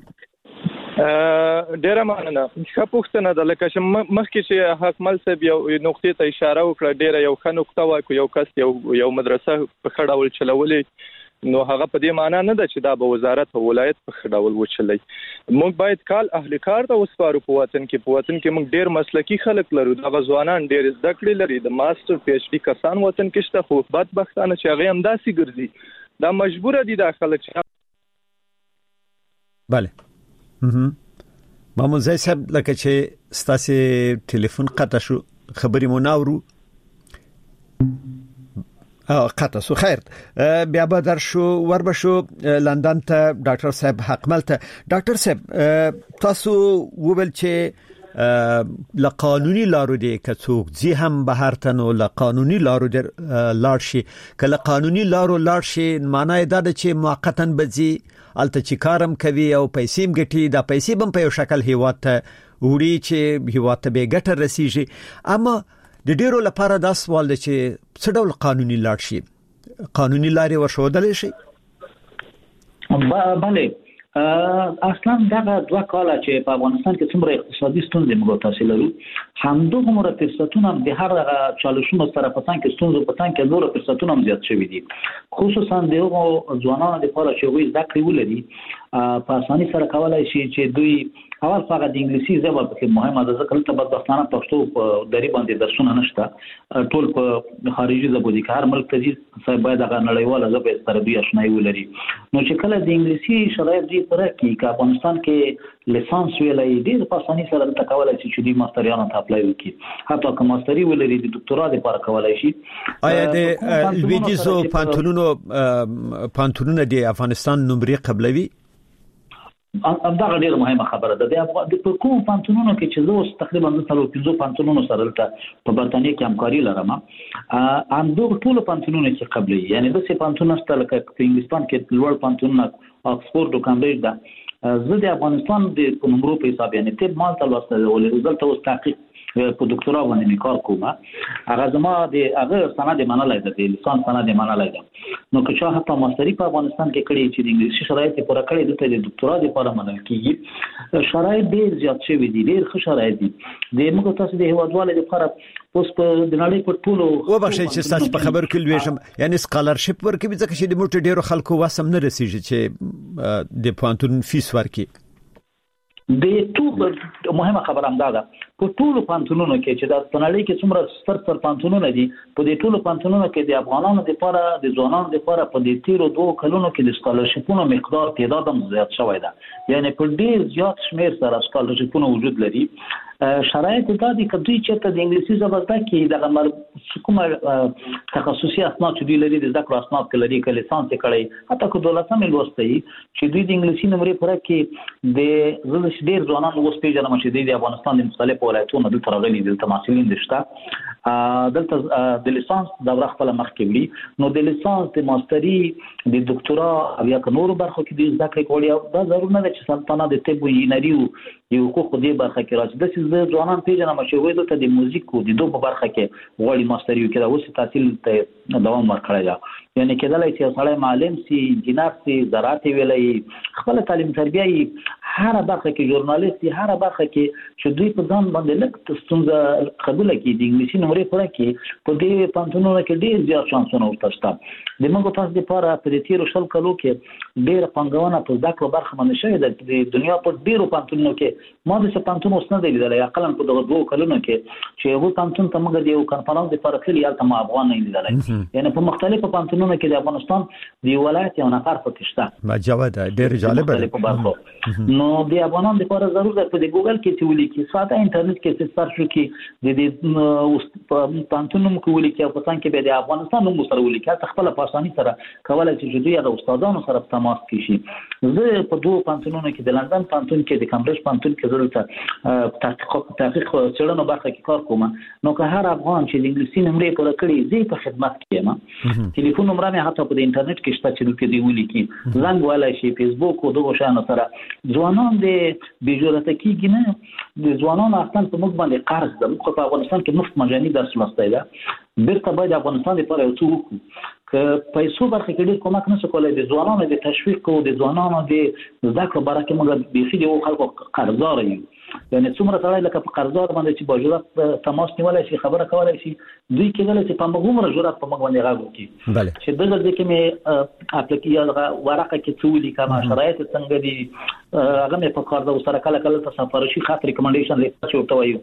ډیره مننه. ښه پوښتنه ده لکه چې مخکې چې حکمل صاحب یو نقطې ته اشاره وکړه ډیره یو ښه نقطه وایي یو کس یو یو مدرسه په خړاول چلولې نو هغه په دې معنی نه ده چې دا به وزارت او ولایت په خډاول وچلای. موږ باید کال اهل کار ته وسپارو په وطن کې په وطن کې موږ ډیر مسلکی خلک لرو د غزوانان ډیر زده کړې لري د ماستر پی ایچ ډي کسان وطن کې شته خو بدبختانه چې هغه هم داسي ګرځي دا مجبور دي د خلک چې bale mhm مامون زای صاحب لکه چې ستاسو ټلیفون قطع شو خبري مو ناورو قطع سو خیر بیا به در شو ور به شو لندن ته ډاکټر صاحب حقمل ته ډاکټر صاحب تاسو وویل چې ل قانوني لارو دي که څوک زی هم بهر ته نو ل قانوني لارو در لاړ شي کله قانوني لارو لاړ شي معنی دا ده چې موقتا بځي الته چې کارم کوي او پیسې مګټي دا پیسې بم په یو شکل هیواد ته وړي چې هیواد ته به ګټه رسیږي اما د ډیرو لپاره دا سوال دی چې څه ډول قانوني لار شي قانوني لارې ورښودل شي؟ بله اصلا دغه دوه کاله چې په افغانستان کې څومره اقتصادي ستونزې موږ تاسو لرو همدغه مر فرصتونه د هر چالشونو سره په تان کې ستونزې په تان کې نور فرصتونه هم زیات شوي دي خصوصا دغه ځوانانو لپاره چې وایي ذکر ولري په اساني سره کولای شي چې دوی اول فقط د انګلیسي ژبه په مهمه ده ځکه ته بدبختانه پښتو په دری باندې درسونه نشته ټول په خارجي ژبه دي هر ملک ته چې باید هغه نړیواله ژبه سره دوی آشنایي ولري نو چې کله د انګلیسي شرایط دي پر کې چې افغانستان کې لیسانس ویلای ډیر په اساني سره د کولای شي چې د ماستریانو ته اپلای وکړي حتی که ماستری ولري د ډاکټرا لپاره کولای شي آیا د لویدیزو پانتونونو پانتونونه د افغانستان نمرې قبلوي دا ډیره مهمه خبره ده د کوم پانتونونو کې چې زه تقریبا د څلور پنځو پانتونونو سره په برتانیې کې همکاري لرم ام دوه ټول پانتونونو چې قبلي یعنی د سه پانتونونو ستل کې په انګلستان کې لوړ پانتونونه اکسفورد او کامبرج ده زه د افغانستان د نمبرو په حساب یعنی طب مالته لوسته ولې دلته اوس تحقیق په ډاکټرا باندې کار کوم هغه زما د هغه سند منلای ده د لیسانس سند منلای ده نو که چا حتی ماستری په افغانستان کې کړی چې د انګلیسي شرایط پوره کړی دته د ډاکټرا لپاره منل کیږي شرایط ډیر زیات شوي دي ډیر ښه شرایط دي د موږ تاسو د هیوادوالو لپاره اوس په د نړۍ په ټولو و بخښئ چې تاسو په خبر کې لويشم یعنی سکالرشپ ورکوي ځکه چې د موټ ډیرو خلکو واسم نه رسیږي چې د پانتون فیس ورکړي د ټول مهمه خبره هم ده په ټولو پانتونونو کې چې د پنړۍ کې څومره ستر ستر پانتونونه دي په دې ټولو پانتونونو کې د افغانانو لپاره د ځوانانو لپاره په دې تیرو دوه کلونو کې د سکالرشپونو مقدار تعداد هم زیات شوی ده یعنی په ډیر زیات شمیر سره سکالرشپونه وجود لري شرایط دا دي چې دوی چې د انګلیسي ژبه زده کې د کومه تخصصي اسناد چې دوی لري د ذکر اسناد کې لري کې لیسانس کړي حتی که دولتمه لوستي چې دوی د انګلیسي نمرې پر کې د زلش ډیر ځوانان اوس پیژنم چې د افغانستان د مختلفو ولایتونو د ترغلي د تمثيلین دشته دلته د لیسانس د خپل مخ کې وړي نو د لیسانس د ماستری د ډاکټرا او یا نور برخو کې د ذکر کولای دا ضروري نه ده چې سلطنه د طب او انجینری یو حقوق دی برخه کې راځي د ځوانان پیژنم چې وایي دلته د موزیک او د دوه په برخه کې وړي ماستری کې دا اوس تحصیل ته دوام ورکړی دا یعنی کېدلای چې سړی معلم سي انجینر سي زراعت ویلای خپل تعلیم تربیه هر برخه کې ژورنالیست هر برخه کې چې دوی په ځان باندې لکه ستونزه قبول کړي د انګلیسي نمرې پر کې په دې پانتونونو کې ډیر زیات شانسونه ورته د موږ تاسو لپاره په دې تیر شل کلو کې ډیر پنګونه په ذکر برخه باندې شوې ده د دنیا په ډیرو پانتونونو کې ما د څه پانتون اوس نه دی لیدل یا اقل په دغه دوه کلونو کې چې هغه پانتون ته موږ د یو کنفرانس لپاره کلی یا تم افغان نه لیدل یعنی په مختلفو پانتونونو کې د افغانستان د ولایت یو نفر پکې شته ما جواب ډیر جالب نو د افغانانو لپاره ضروري ده په ګوګل کې چې ولیکي ساده انټرنیټ کې سرچ وکړي د دې پانتونونو کې ولیکي او په څنګه کې د افغانستان نوم سره ولیکي تاسو خپل په اساني سره کولای شئ چې دوی د استادانو سره تماس کړئ زه په دوه پانتونونو کې د لندن پانتون کې د کمبرج پانتون کې ضرورت تحقیق تحقیق چړنو برخه کې کار کوم نو که هر افغان چې د انګلیسي نمرې پوره کړي زی په خدمت کې ما ټلیفون نمبر مې حتی په انټرنیټ کې شته چې دوی دی ولیکي زنګ ولای شي فیسبوک او دغه شانو سره ځوانان د بجورته کېږي نه د ځوانانو اصلا په موږ باندې قرض ده موږ په افغانستان کې مفت مجاني درس لوستای ده بیرته باید افغانستان لپاره یو څه وکړو که پیسو برخه کې ډېر کومک نشو کولای د ځوانانو د تشویق او د ځوانانو د زده کړو برخه کې موږ به سړي او خلکو قرضدار یو یعنی څومره سړی لکه په قرضدار باندې چې باجوړه تماس نیولای شي خبره کولای شي دوی کېدل چې په موږ جوړات په موږ باندې راغو کی چې دغه ځکه مې اپلیکیشن ورقه کې څولي کما شرایط څنګه دي هغه مې په کار د سره کله کله تاسو شي خاطر ریکمنډیشن لیکل چورته وایو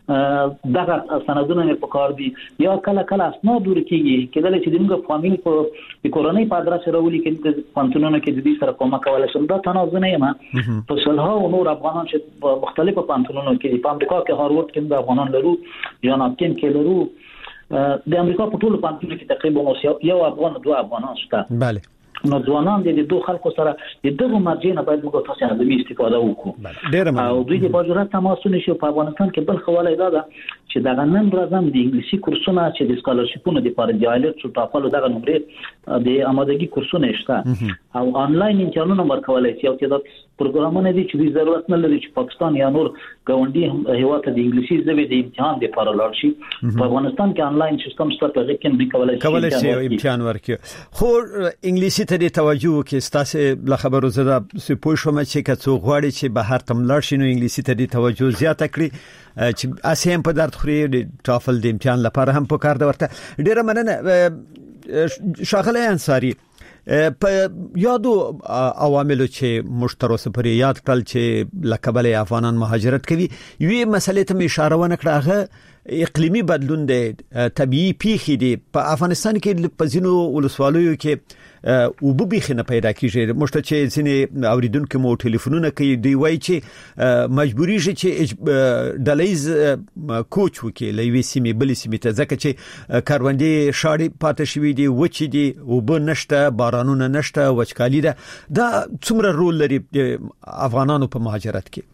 دغه سندونه مې په کار دي یا کله کله اسناد ورکیږي کېدل چې دغه فامیل په د کورونی په ادرس راولي کې د پانتونونو کې د دې سره کومه کولای شم دا تناظر نه یم په صلح او نور افغانان چې مختلفو پانتونونو کې په امریکا کې هاروارد کې د افغانان لرو جان اپکن کې لرو د امریکا په ټولو پانتونو کې تقریبا یو افغان دوه افغانان شته bale نو ځوانان د دوه خلکو سره د دغه مرجینه باید موږ تاسو نه د استفاده وکړو ډیر او دوی د باجوړه تماسونه شو په افغانستان کې بل خواله دا ده چې دا نن ورځ د انګلیسي کورسونه چې د سکالرشپونو لپاره د آیلټس او ټافل دغه نمرې د آمادګي کورسونه شته او انلاین امتحانونه ورکولای شي او چې دا پروګرامونه دي چې د ضرورت نه لري چې پاکستان یا نور ګاونډي هیواد ته د انګلیسي ژبې د امتحان لپاره لاړ شي. په افغانستان کې انلاین سیستم شته چې کې کولای شي کولای شي امتحان ورکړي. خو انګلیسي ته د توجه کې ستاسو له خبرو زده سپوږ شوم چې کڅو غواړي چې بهر تم لاړ شي نو انګلیسي ته د توجه زیاته کړي چې اسیم په درد خوري د ټافل د امتحان لپاره هم په کار ده ورته. ډیره مننه شاغله انصاری. په یادو عواملو چې مشترک پر یاد کړل چې لکبل افغانان مهاجرت کوي یوې مسلې ته اشاره ونکړه هغه اقلیمی بدلون دی طبيعي پیښې دي په افغانستان کې په ځینو ولسوالیو کې او به بخنه پیدا کیږي مشته چې ځینې اوریدونکو مو ټلیفونونه کوي دی وای چې مجبوری شي چې ډلایز کوچ وکي لوي سیمه بل سیمه ته ځکه چې کاروندې شاړې پاتې شوې دي وچې دي او به نشته بارانونه نشته وچکالي ده. دا څومره رول لري افغانانو په مهاجرت کې؟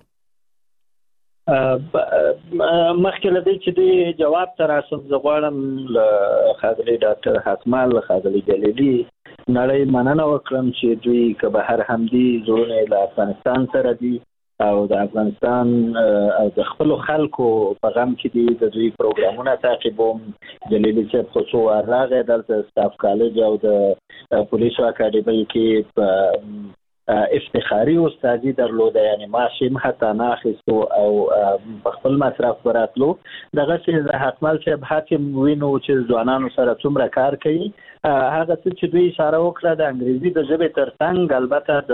مخکې لدی چې دی جواب تر اساس زغړم خاغلی ډاکټر حکمال خاغلی جلیلی نړۍ مننه وکړم چې دوی که بهر همدي زونه له افغانستان سره دي او د افغانستان او د خپل خلکو په غم کې دي د دوی پروګرامونه تعقیبوم. جلیلی چې خصوصا راغی دلته سټاف کالج او د پولیسو اکیډمي کې افتخاری استادی درلوده یعنی ماشیم حتی ناخستو او بخپل مصرف براتلو دغه چې حکمل چې حاکم وینو چې ځوانانو سره څومره کار کوي هغه چې دوی اشاره وکړه د انګریزي د ژبې ترڅنګ البته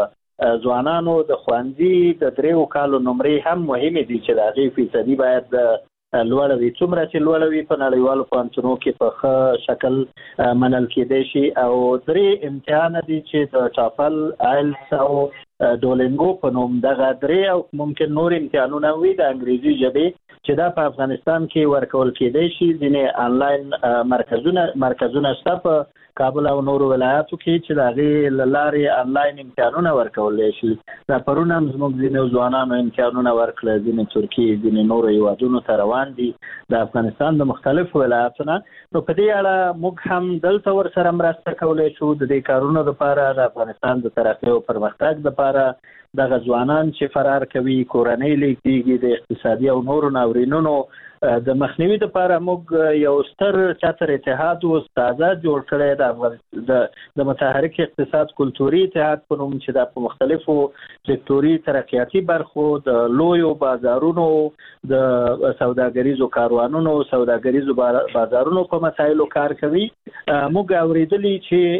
د ځوانانو د خوندې د دریو کالو نمرې هم مهمه دي چې د هغې فیصدي باید لوړ وي څومره چې لوړ وي په نړیوالو پوهنتونو کې په ښه شکل منل کېدای شي. او درې امتحان دي چې د ټافل آیلټس او ډولینګو په نوم دغه درې او ممکن نور امتحانونه وي د انګریزي ژبې چې دا په افغانستان کې ورکول کېدای شي. ځینې انلاین مرکزونه مرکزونه شته په کابل او نورو ولایاتو کې چې د هغې له لارې انلاین امتحانونه ورکولی شي. دا پرون هم زموږ ځینې ځوانانو امتحانونه ورکړه ځینې ترکیې ځینې نورو هیوادونو ته روان دي د افغانستان د مختلفو ولایاتو نه. نو په دې اړه موږ هم دلته ورسره مرسته کولی شو د دې کارونو لپاره د افغانستان د ترقۍ او پرمختګ لپاره دغه ځوانان چې فرار کوي کورنۍ لیکيږي د اقتصادي او نورو ناورینونو د مخنیوي لپاره موږ یو ستر چتر اتحاد او استاده جوړ کړی د د متحرک اقتصاد کلتوري اتحاد په نوم چې د مختلفو سکتوري ترقیاتي برخو د لویو بازارونو د سوداګریزو کاروانونو سوداګریزو بازارونو په مسایلو کار کوي. موږ اوریدلی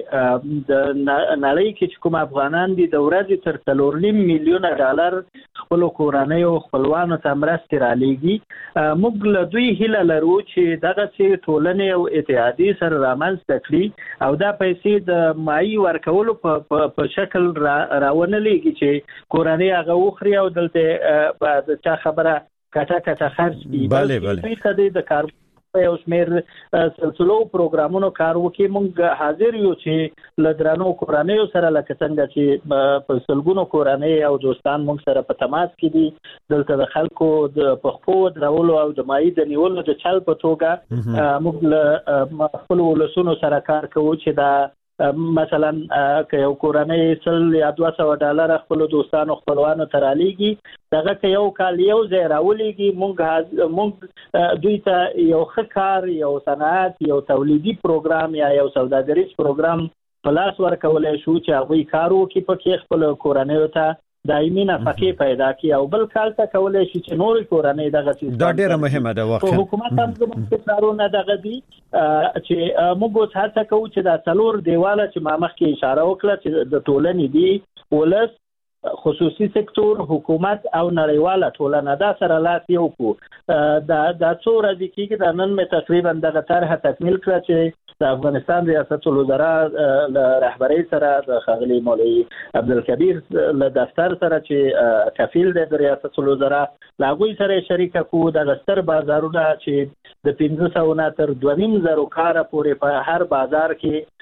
چې د نړۍ کې کوم افغانان دي د ورځې تر څلور نیم میلیونه ډالر خپل کورنۍ او خپلوانو ته مرستې را لېږي. موږ له دوی هیله لرو چې دغه چې ټولنې او اتحادیې سره رامنځته کړي او دا پیسې د مایي ورکولو په شکل راونه لېږي چې کورنۍ هغه وخوري او دلته د چا خبره کټه کټه خرڅ کړي. بله بله د کار په یو شمېر سلسلو پروګرامونو کار وکړي. موږ حاضر یو چې له درنو کورنیو سره لکه څنګه چې په سلګونو کورنۍ او دوستان موږ سره په تماس کې دي دلته د خلکو د پخپو درولو او د مایي د نیولو د چل په توګه موږ له خپل ولسونو سره کار کوو چې دا مثلا که یو کورنۍ سل یا دوه سوه ډالر خپل دوستانو خپلوانو ته رالیږي دغه که یو کال یو ځای راولېږي موږ موږ دوی ته یو ښه کار یو صنعت یو تولیدي پروګرام یا یو سوداګریز پروګرام په لاس ورکولی شو چې هغوی کار وکړي پکې خپل کورنیو ته دایمي نفقې پیدا کړي او بل کال ته کولی شي چې نورې کورنۍ دغه دا ډېره مهمه ده. واقعا حکومت هم زموږ کارونه دغه دي چې موږ اوس هڅه کوو چې دا څلور دیواله چې ما مخکې اشاره وکړه چې د ټولنې دي ولس خصوصي سکتور حکومت او نړیواله ټولنه دا سره لاس یو کو دا دا څو ورځې کېږي دا نن مې تقریبا دغه طرحه تکمیل کړه چې د افغانستان ریاست الوزرا له رهبرۍ سره د ښاغلي مولوي عبدالکبیر له دفتر سره چې کفیل دی د ریاست الوزرا له هغوی سره شریکه کړو دغه ستر بازارونه چې د پنځه سوه نه تر دوه نیم زرو کاره پورې په هر بازار کې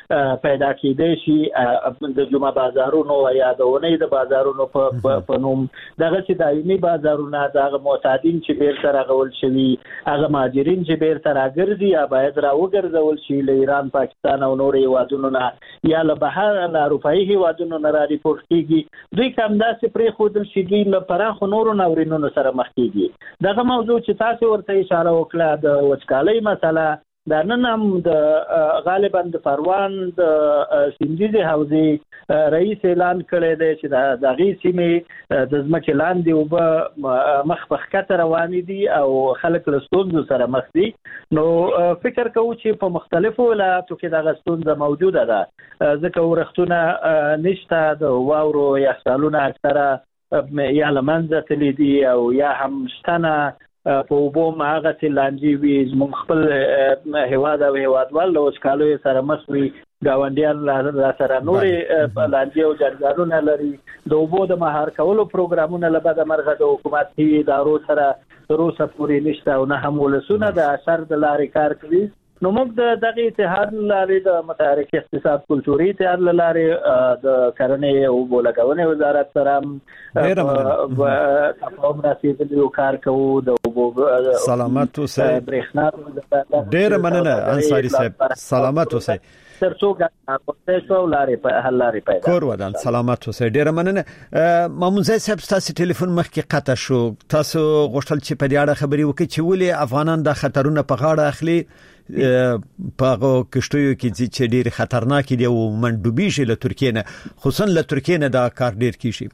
پیدا کېدای شي د جمعه بازارونو یا د اونۍ د بازارونو په نوم دغه چې دایمي بازارونه دغه معتادین چې بیرته راغول شوي هغه مهاجرین چې بیرته راګرځي یا باید راوګرځول شي له ایران پاکستان او نور هیوادونو نه یا له بهر له اروپایي هیوادونو نه را ریپورټ کیږي دوی کوم داسې پرې خودل شي دوی له پراخ نورو ناورینونو سره مخ کیږي دغه موضوع چې تاسو ورته اشاره وکړه د وچکالۍ مسله دا نن هم د غالبا د پروان د سندیزي حوزې رئیس اعلان کړی دی چې د دغه سیمې د ځمکې لاندې وب مخ په ښکته روان دي او خلک له ستونزو سره مخ دي نو فکر کوو چې په مختلفو ولایتو کې دغه ستونزه موجوده ده ځکه ورښتونه نشته د واورو یخچالونه اکثره یا لمنځه تللي دي او یا هم شتنه په وبو هغه تلانجی وي زموږ خپل هیواد او هیوادوال له وچکالۍ سره مخ وي ګاونډیان لا سره نورې لانجې او جنجالونه لري د وبو د مهار کولو پروګرامونه له بده مرغه د حکومتي ادارو سره تر اوسه پورې نشته او نه هم ولسونه د اثر د لارې کار کوي نو موږ د دغه اتحاد لارې د متحرک اقتصاد کلتوري اتحاد لارې د کرنې او بولګونې وزارت سره ډېر تفاهم رسیدلی کار کوو د سلامت اوسئ برېښنا ډېر مننه انصاری صاحب سلامت اوسئ ترڅو ګټه شو لارې په حل لارې پیدا کور ودان سلامت اوسئ ډېر مننه مامونځي صاحب تاسو ټلیفون مخکې قطع شو تاسو غوښتل چې په دې اړه خبري وکړئ چې ولې افغانان د خطرونو په غاړه اخلي په کشتیو کې چې ډېر خطرناک دي او منډوبي شي له ترکیه نه خصوصا له ترکیه نه دا کار ډېر کیږي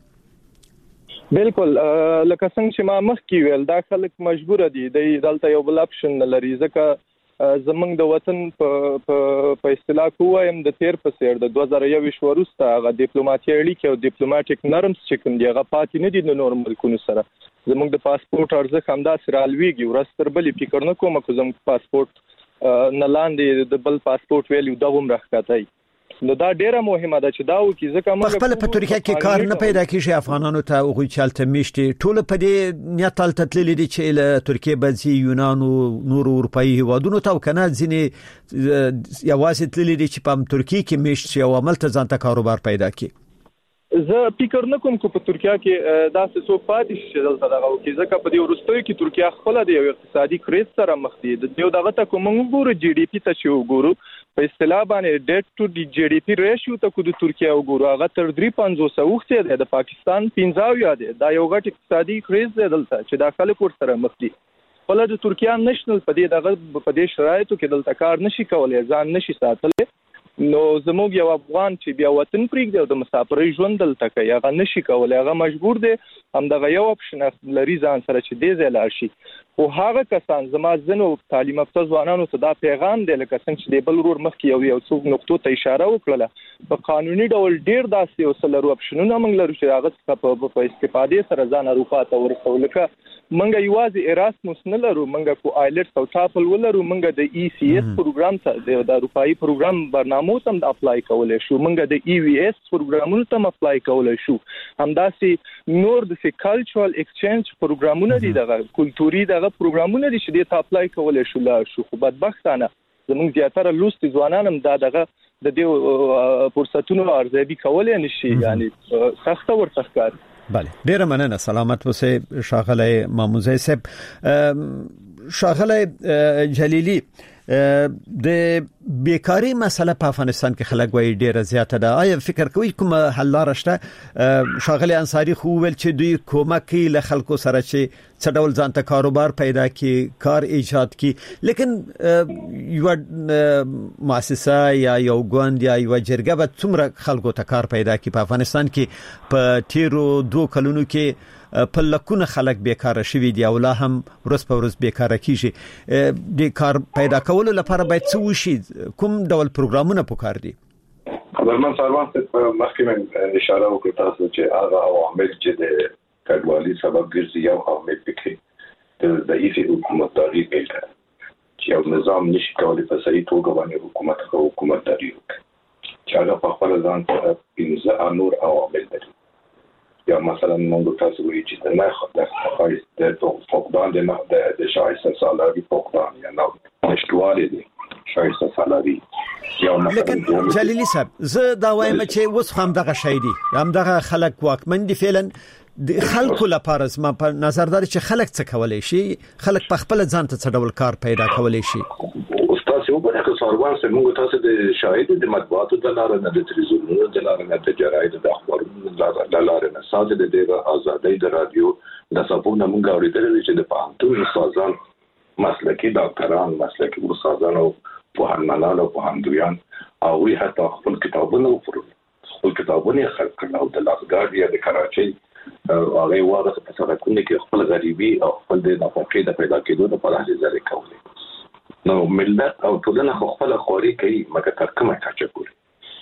بالکل لکه څنګه چې ما مخکې ویل دا خلک مجبور دي د دلته یو بل اپشن لري ځکه زمنګ د وطن په په اصطلاح کوم د تیر په سیر د دوه زره یو وروسته هغه ډیپلوماټیک اړیکې او ډیپلوماټیک نرمز چې کوم دی هغه پاتې نه دي د نور ملکونو سره زموږ د پاسپورت ارزښت همدا سره الویږي ورستر بلې فکر نه کوم کوم زموږ پاسپورت نه لاندې د بل پاسپورت ویلیو دغه مرخصتای نو دا ډیره مهمه ده چې دا وکي ځکه موږ خپل په ترکیه کې کار نه پیدا کیږي افغانانو ته او چالت میشتي ټول په دې نیت تل تللی دي چې له ترکیه بځي یونان او نور اروپایي هیوادونو ته کنه ځینې یوازې تللی دي چې په ترکیه کې میشتي او عمل ته ځان ته کاروبار پیدا کړي زه فکر نه کوم چې په ترکیه کې دا څه څو پاتې شي دلته دغه وکي ځکه په دې ورستوي کې ترکیه خپل دی یو اقتصادي کریز سره مخ دي د یو دغه ته کوم وګورو جی ډی پی ته چې وګورو په اصطلاح باندې ډیټ ټو دی جی ډی پی ریشیو ته کو د ترکیه وګورو هغه تر درې پنځوس اوخته دی د پاکستان پنځه دی دا یو غټ اقتصادي کریز دی دلته چې داخله کور سره مخ دي ولله د ترکیه نېشنل په دې دغه په دې شرایطو کې دلته کار نشي کولای ځان نشي ساتلی نو زموږ یو افغان چې بیا وطن پرېږدي او د مسافرۍ ژوند دلته کوي هغه نشي کولای هغه مجبور دی همدغه یو اپشن لري ځان سره چې دې ځای لاړ شي خو هغه کسان زما ځینو تعلیم یافته ځوانانو ته دا پیغام دی لکه څنګه چې د بل ورور مخکې یو یو څو نقطو ته اشاره وکړله په قانوني ډول ډیر داسې یو څه لرو اپشنونه موږ لرو چې هغه څخه په استفادې سره ځان اروپا ته ورسو لکه موږ یوازې ایراسموس نه لرو موږ کو آیلټس او ټافل ولرو موږ د ای سی اس پروګرام ته د اروپایي پروګرام برنامو ته د اپلای کولای شو موږ د ای وی اس پروګرامونو ته اپلای کولای شو همداسې نور د کلچرل ایکسچینج پروګرامونه دي دغه کلتوري دغه پروګرامونه دي چې د اپلای کولای شو لا شو خو بدبختانه زموږ زیاتره لوستي ځوانان هم دا دغه د دې فرصتونو ارزیابي کولای نشي یعنی سخت ورته ښکار بله ډیره مننه سلامت اوسئ ښاغلی ماموزی صاحب ښاغلی جلیلی د بیکاری مسله په افغانستان کې خلک وایي ډیره زیاته ده آیا فکر کوئ کوم حل لاره شته ښاغلی انصاری خو ویل چې دوی کومک کوي له خلکو سره چې څه ډول ځان ته کاروبار پیدا کړي کار ایجاد کړي لیکن یو مؤسسه یا یو ګوند یا یو جرګه به څومره خلکو ته کار پیدا کړي په افغانستان کې په تیرو دوه کلونو کې په لکونه خلک بیکاره شوي دي او لا هم ورځ په ورځ بیکاره کیږي د کار پیدا کولو لپاره باید څه وشي کوم ډول پروګرامونه پکار دي خبرمن سروان ته مخکې اشاره وکړه تاسو چې هغه عوامل چې د کډوالي سبب ګرځي یو عامل پکې د ضعیف حکومتداري دی چې یو نظام نشي کولای په صحیح توګه باندې حکومت او حکومتداري وکړي چې هغه په خپل ځان ته پنځه نور عوامل لري یا مثلا موږ تاسو وایي چې د نه د خاص د فقدان د نه د شایسته سالاري فقدان یا نه نشټوالي دي شایسته سالاري لکن جلیلی صاحب زه دا وایم چې اوس هم دغه شی دی هم دغه خلک واکمن دي فعلا د خلکو لپاره زما په نظر دا چې خلک څه کولای شي خلک په خپل ځان ته څه ډول کار پیدا کولای شي. استاد یو بل څه سروان سره موږ تاسو د شاهد د مطبوعاتو د لارې نه د تلویزیونونو د لارې نه د جراید د اخبارونو د لارې نه ساده د دغه ازادۍ د رادیو د سپونه موږ اورېدل چې د پانتون استادان مسلکي ډاکټران مسلکي استادان او پوهنمنان او پوهندویان او وی حتی خپل کتابونه وفرول خپل کتابونه خلق کړه د لاسګاډي د کراچۍ هغه واغه په سرکونه کې خپل غریبي او خپل د نفقې د پیدا کېدو لپاره هڅه زری کوي. نو ملت او ټولنه خپل خوري کوي مګر تر کومه کچه کوي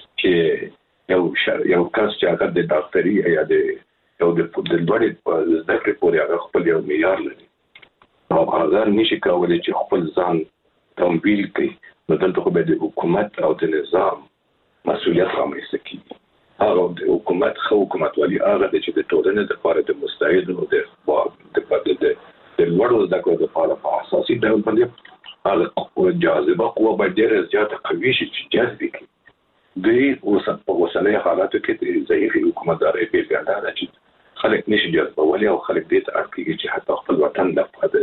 چې یو شر یو کس چې هغه د ډاکټري یا د یو د لوړې د ذکر پورې هغه خپل یو معیار لري او هغه نشي کولای چې خپل ځان تمویل کوي. نو دلته خو به د حکومت او د نظام مسؤلیت رامنځته کیږي. هغه د حکومت خو حکومت والی هغه چې د ټولنې د لپاره د مستعدو د د د د لوړو ذکر د لپاره په اساسي ډول باندې هغه جاذبه قوه به ډېره زیاته قوي شي چې جذب کړي. دوی اوس په اوسنۍ حالاتو کې د ضعیف حکومتدارۍ په اړه دا چې خلک نشي جذبولای او خلک دې ته اړ کېږي چې حتی خپل وطن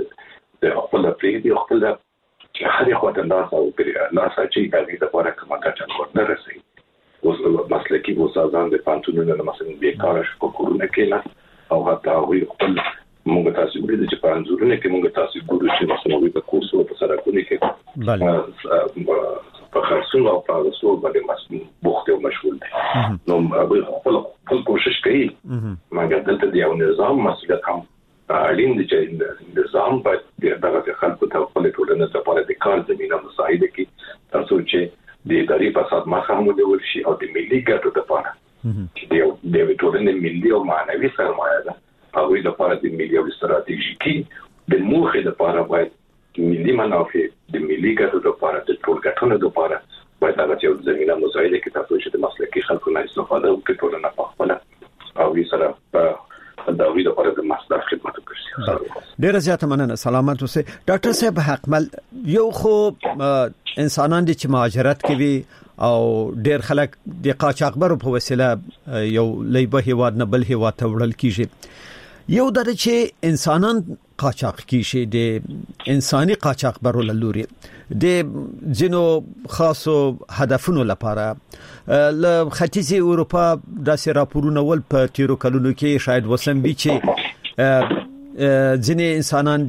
د د خپل پریږدي خپل چې هر یو وطن داسه او پرې ناسا چې هغه د لپاره کومه ګټه نه رسي. اوس مسلکي استادان د پانتونونو نه مثلا بیکاره شو کورونه کې او حتی وی خپل موږ تاسو ګورئ چې په انځورونه کې موږ تاسو ګورئ چې مثلا وی په کورس او په سرکونه کې بله په خرڅونو او په رسو باندې مسلمان بوخت او مشغول دي. نو خپل خپل کوشش کوي مګر دلته د یو نظام مسؤلیت هم اړین دي چې نظام باید دغه خلکو ته خپل ټولنه ته په دې کار زمينه مساعده کړي ترڅو چې د اداري فساد مخه هم ونیول شي او د ملي ګټو لپاره چې د د ټولنې ملي او معنوي سرمایه ده هغه د لپاره د ملي او ستراتیژیکي د موخې لپاره باید ملي منافع د ملي ګټو لپاره د ټول ګټونو لپاره باید هغه چې زمينه مساعده کړي ترڅو چې د مسلکي خلکو نه استفاده وکړي ټولنه په خپل او یې سره دا وی د لپاره د مصدر خدمت وکړي. ډیره زیاته مننه سلامت اوسئ ډاکټر صاحب حقمل. یو خو انسانان دي چې مهاجرت کوي او ډیر خلک د قاچاقبرو په وسیله یو لیبه هیواد نه بل هیواد ته وړل کیږي. یو د چې انسانان قاچاق کیږي د انساني قاچاقبرو لوري د جنو خاصو هدفونو لپاره ل ختیځي اروپا د راپورونه ول په تیرو کلونو کې شاید وسم بي چې ځینې انسانان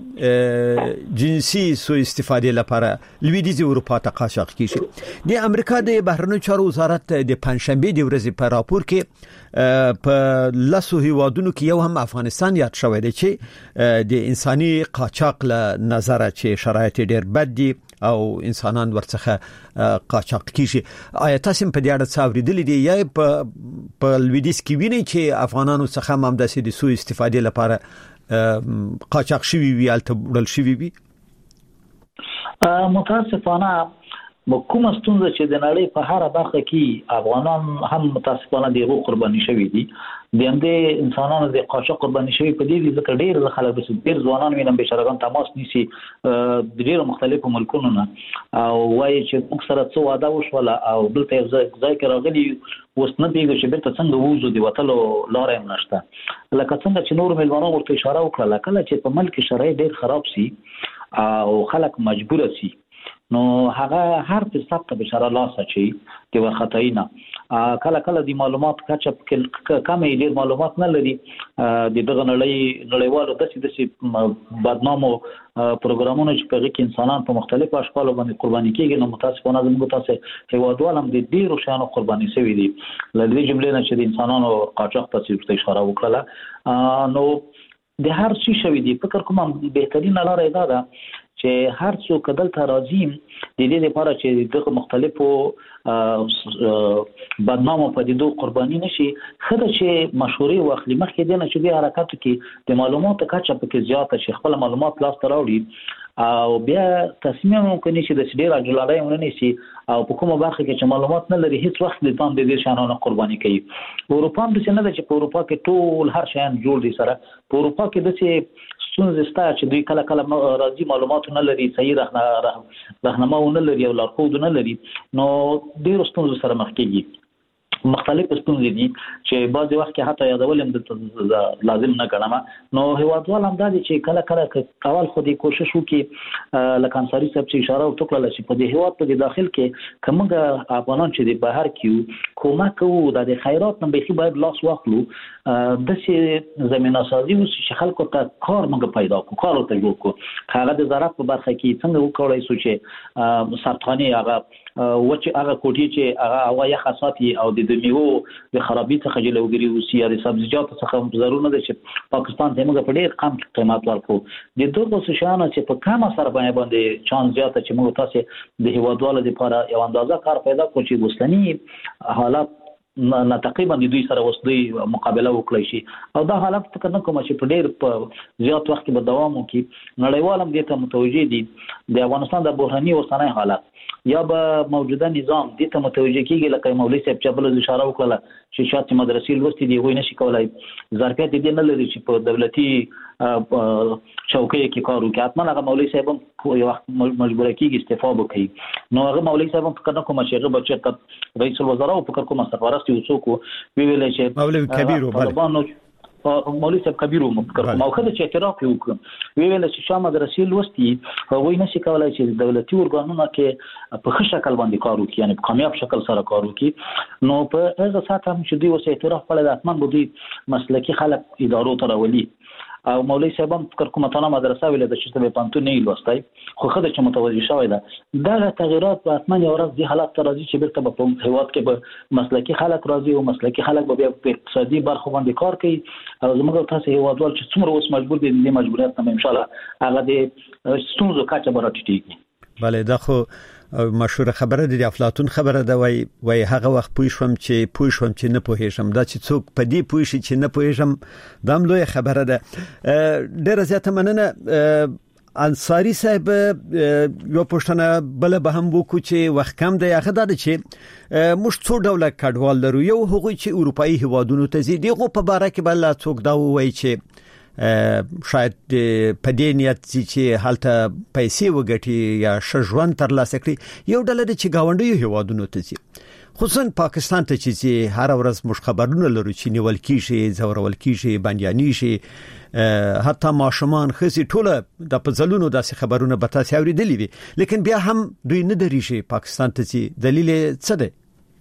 د جنسي سوء استفاده لپاره لویدیځ اروپا ته قاچاق کیږي. د امریکا د بهرنیو چارو وزارت د پنځشنبه د ورځې په راپور کې په لاسو هیوادونو کې یو هم افغانستان یاد شوی دی چې د انساني قاچاق له نظر چې شرایط ډېر بد دي او انسانان ورڅخه قاچاق کیږي. آیا تاسو په دې اړه څه اوریدلې دي یا په په لویدیځ کې وینئ چې افغانانو څخه هم داسې د سوء استفاده لپاره قاچاق شوی وي الته وړل شوی وي؟ متاسفانه کومه ستونزه چې د نړۍ په هر برخه کې افغانان هم متاسفانه د قرباني شوی دي د همدې انسانانو د قاچاق قرباني شوی په دې ځکه ډېر خلک به ډېر ځوانان وینم به شرغان تماس نیسي د ډېر مختلفو ملکونو نه او وایي چې موږ سره څه واده وشوله او دلته ځای کې راغلي اوس نه پیږي چې بیرته څنګه ووزو د وتلو لارې هم نشته. لکه څنګه چې نور مېلمانو ورته اشاره وکړه کله چې په ملک شرایط ډېر خراب سي او خلک مجبور سي نو هغه هر څه ثبت بشاره لاسه چی دی ورخطاینا کله کله د معلومات کچپ کمې ډیر معلومات نه لري د دغه نړۍ نړیوالو داسې داسې بدنامو پروګرامونه چې په کې انسانان په مختلفو اشکالو باندې قرباني کیږي نو متاسفانه زموږ تاسو هیوادوال هم د ډیرو شانو قرباني شوی دي لدې جملې نه چې د انسانانو قاچاق ته اشاره وکړه نو د هر شي شوی دي فکر کوم بهترین لاره دا ده چې هر څوک دلته راځي د دې لپاره چې دغه مختلفو بدنامو پدیدو قرباني نشي خدای چې مشورې واخلي مخکې دنه چې د حرکتو کې د معلوماتو کچه پکې زیاته شي خپل معلومات لاس ته راوړي او بیا تصمیم ممکن شي د ډیر اجلالای ونني شي او په کومه برخه کې چې معلومات نه لري هیڅ وخت د تام د دې شانونو قرباني کوي. اروپا هم د څه نه چې په اروپا کې ټول هر شی جوړ دي سره په اروپا کې د څه ستونزې ستا چې دوی کله کله راځي معلومات نه لري، صحیح راهنما نه لري او لارښود نه لري، نو ډېر ستونزې سره مخ کېږي. مختلف ستونزې دي چې بعضې وخت کې حتی یادول هم د لازم نه ګڼم. نو هیوادوال هم دا دي چې کله کله کول خو دې کوشش وکړي، لکه انصاري صاحب چې اشاره وکړله چې په دې هیواد په داخل کې که موږ افغانان چې د بهر کې کومک کوو د خیرات نه بیخي باید لاس واخلو، داسې زمینه سازي وشي چې خلکو ته کار موږ پیدا کړو، کار ورته جوړ کړو. که هغه د زراعت په برخه کې څنګه وکړی شو چې سرطاني هغه وچې هغه کوټې چې هغه هوا یخه ساتي او د میوو د خرابي څخه جلوګیري وشي، یا د سبزیجاتو څخه ضروري نه ده چې پاکستان ته موږ په ډېر کم قیمت ورکړو. د دغو شیانو چې په کمه سرمایه باندې چانس زیاته چې موږ تاسې د هیوادوالو لپاره یو اندازه کار پیدا کړو چې اوسني حالات نه تقریبا د دوی سره اوس دوی مقابله وکړی شي، او دا حالت فکر نه کوم چې په ډېر په زیات وخت کې به دوام وکړي. نړیوال هم دې ته متوجه دي، د افغانستان د بحراني اوسنی حالت یا به موجوده نظام دې ته متوجه کېږي، لکه مولوي صاحب چې بل اشاره وکړله چې شاید چې مدرسې لوستې دي هغوی نشي کولی، ظرفیت دې نه لري چې په دولتي چوکۍ کې کار وکړي. حتما هغه مولوي صاحب هم یو وخت مجبوره کېږي استعفا وکړي. نو هغه مولوي صاحب هم فکر نه کوم چې هغه به چېرته رئیس الوزرا فکر کوم سرپرست یو څوک ویلې چې مولوي کبیر طالبانو مولوي صاحب کبیر مو فکر کوم او خدای چې اعتراف وکړ ویل چې شاه مدرسې لوستي هغوی نشي کولای چې دولتي ارګانونو کې په ښه شکل باندې کار وکړي، یعنی په کامیاب شکل سره کار وکړي. نو په هغه ساعت هم چې دوی اوس اعتراف کړی د حتما به دوی مسلکي خلک ادارو ته راولي. او مولوي صاحب هم فکر کومه تانه مدرسه ویله د چې په پانتون نه لوستی، خو خدای چې متوجه شوی ده دا تغیرات په حتما یو ورځ دې حالت ته راځي چې بیرته به په هیواد کې به مسلکي خلک راځي او مسلکي خلک به بیا په اقتصادي برخو باندې کار کوي. او زموږ تاسو هیوادوال چې څومره اوس مجبور دي د مجبوریت نه ان شاء الله هغه د ستونزو کچه به راټیټېږي. بله دا خو مشهور خبره دی، افلاطون خبره ده، وای وای هغه وخت پوه شوم چې پوه شوم چې نه پوهېږم، دا چې څوک په دې پوه شي چې نه پوهېږم دا هم لویه خبره ده. ډېره زیاته مننه. انصاري صاحب یو پوښتنه بل به هم وکړو چې وخت کم دی، هغه دا ده چې موږ څو ډوله کډوال لرو، یو هغوی چې اروپایي هیوادونو ته ځي، دغو په باره کې به لا څوک دا ووایي چې شاید په دې نیت چې هلته پیسې وګټي یا ښه ژوند ترلاسه کړي. یو ډله ده چې ګاونډیو هیوادونو ته ځي، خصوصا پاکستان ته چې ځي، هر ورځ موږ خبرونه لرو چې نیول کېږي، ځورول کېږي، بندیانېږي، حتی ماشومان ښځې ټوله د په ځلونو داسې خبرونه به تاسې اورېدلي وي، لیکن بیا هم دوی نه درېږي پاکستان ته ځي. دلیل یې څه دی؟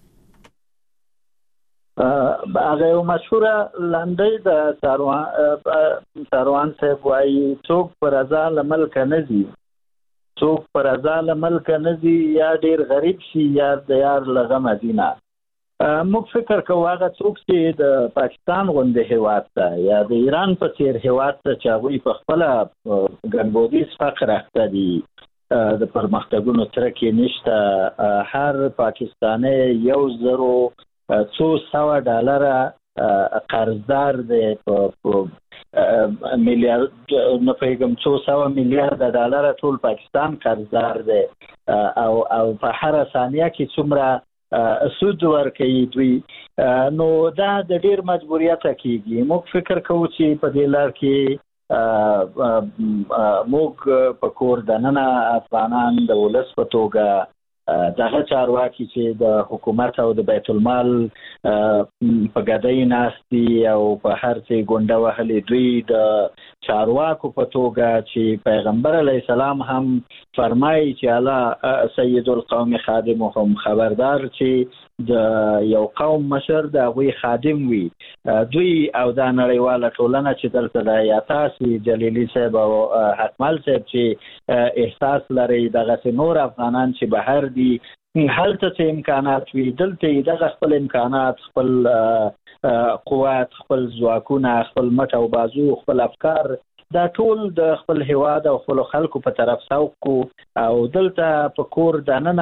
هغه یو مشهوره لنډۍ د ساروان ساروان صاحب وایي څوک په رضا له ملکه نه ځي، څوک په رضا له ملکه نه ځي، یا ډېر غریب شي یا د یار له غمه ځینه. موږ فکر کوو هغه څوک چې د پاکستان غوندې هیواد ته یا د ایران په څېر هیواد ته چې هغوی په خپله ګډوډیز فقر اخته دي، د پرمختګونو ترکې نشته، هر پاکستانی یو زرو څو سوه ډالره قرضدار دی، په میلیارد نه پوهېږم څو سوه میلیارده ډالره ټول پاکستان قرضدار دی، او او په هره ثانیه کې څومره سود ورکوي دوی. نو دا د ډېر مجبوریته کېږي. موږ فکر کوو چې په دې لار کې موږ په کور دننه افغانان د ولس په توګه دغه چارواکي چې د حکومت او د بیت المال په ګدۍ ناست دي او په هر څه ګونډه وهلې، دوی د چارواکو په توګه چې پیغمبر علیه السلام هم فرمایي چې الله سید القوم خادمهم، خبردار چې د یو قوم مشر د هغوی خادم وي. دوی او دا نړیواله ټولنه چې دلته د یا تاسې جلیلي صاحب او حکمل صاحب چې احساس لري، دغسې نور افغانان چې بهر دي، هلته څه امکانات وي، دلته یې دغه خپل امکانات، خپل قوت، خپل ځواکونه، خپل مټ او بازو، خپل افکار، دا ټول د خپل هیواد او خپل خلکو په طرف سوق کو، او دلته په کور دننه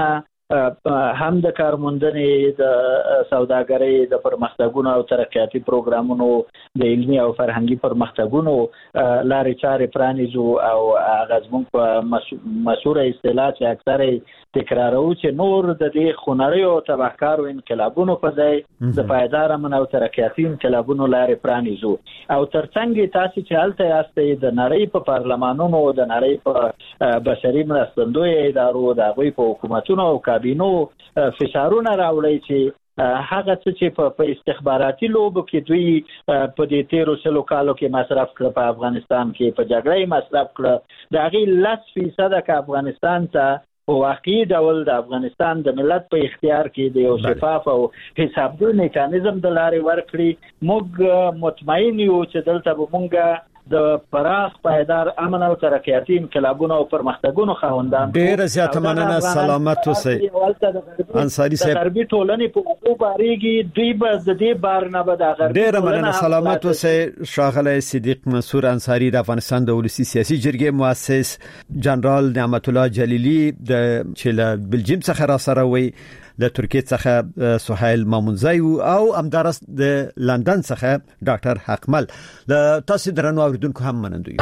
هم د کارموندنې د سوداګرۍ د پرمختګونو او ترقیاتي پروګرامونو د علمي او فرهنګي پرمختګونو لارې چارې پرانیزو او غزمون په مشهوره اصطلاح چې اکثره تکرارو چې نور د دې خنړیو تبهکارو انقلابونو په ځای د پایدار امن او ترقیاتي انقلابونو لارې پرانیزو او ترڅنګ تاسو چې هلته یاستئ د نړۍ په پارلمانونو د نړۍ په بشري مرستندوی ادارو د هغوی په حکومتونو او کابینو فشارونه راوړي چې هغه څه چې په استخباراتي لوبو کې دوی په دې تیرو سلو کالو کې مصرف کړ په افغانستان کې په جګړه مصرف کړ د هغې لس فیصد که افغانستان ته په واقعي ډول د افغانستان د ملت په اختیار کې د یو شفاف او حسابدار میکانیزم د لارې ورکړي موږ مطمئن یو چې دلته به موږ د پراخ پایدار امن او ترقیاتي انقلابونو او پرمختګونو خاوندان ډېر زیاته مننه سلامت اوسئ انصاری صاحب غربي ټولنې په اوبو باریږي دوی به د دې بار نه به د غربي ډېر مننه سلامت اوسئ ښاغلی صدیق منصور انصاری د افغانستان د ولسی سیاسي جرګې مؤسس جنرال نعمت الله جلیلی د چې له بلجیم څخه را سره وي د ترکیه څخه سهیل مامونزی او امدارس د لندن څخه ډاکټر حقمل د تاسو درنو اوریدونکو هم منندوی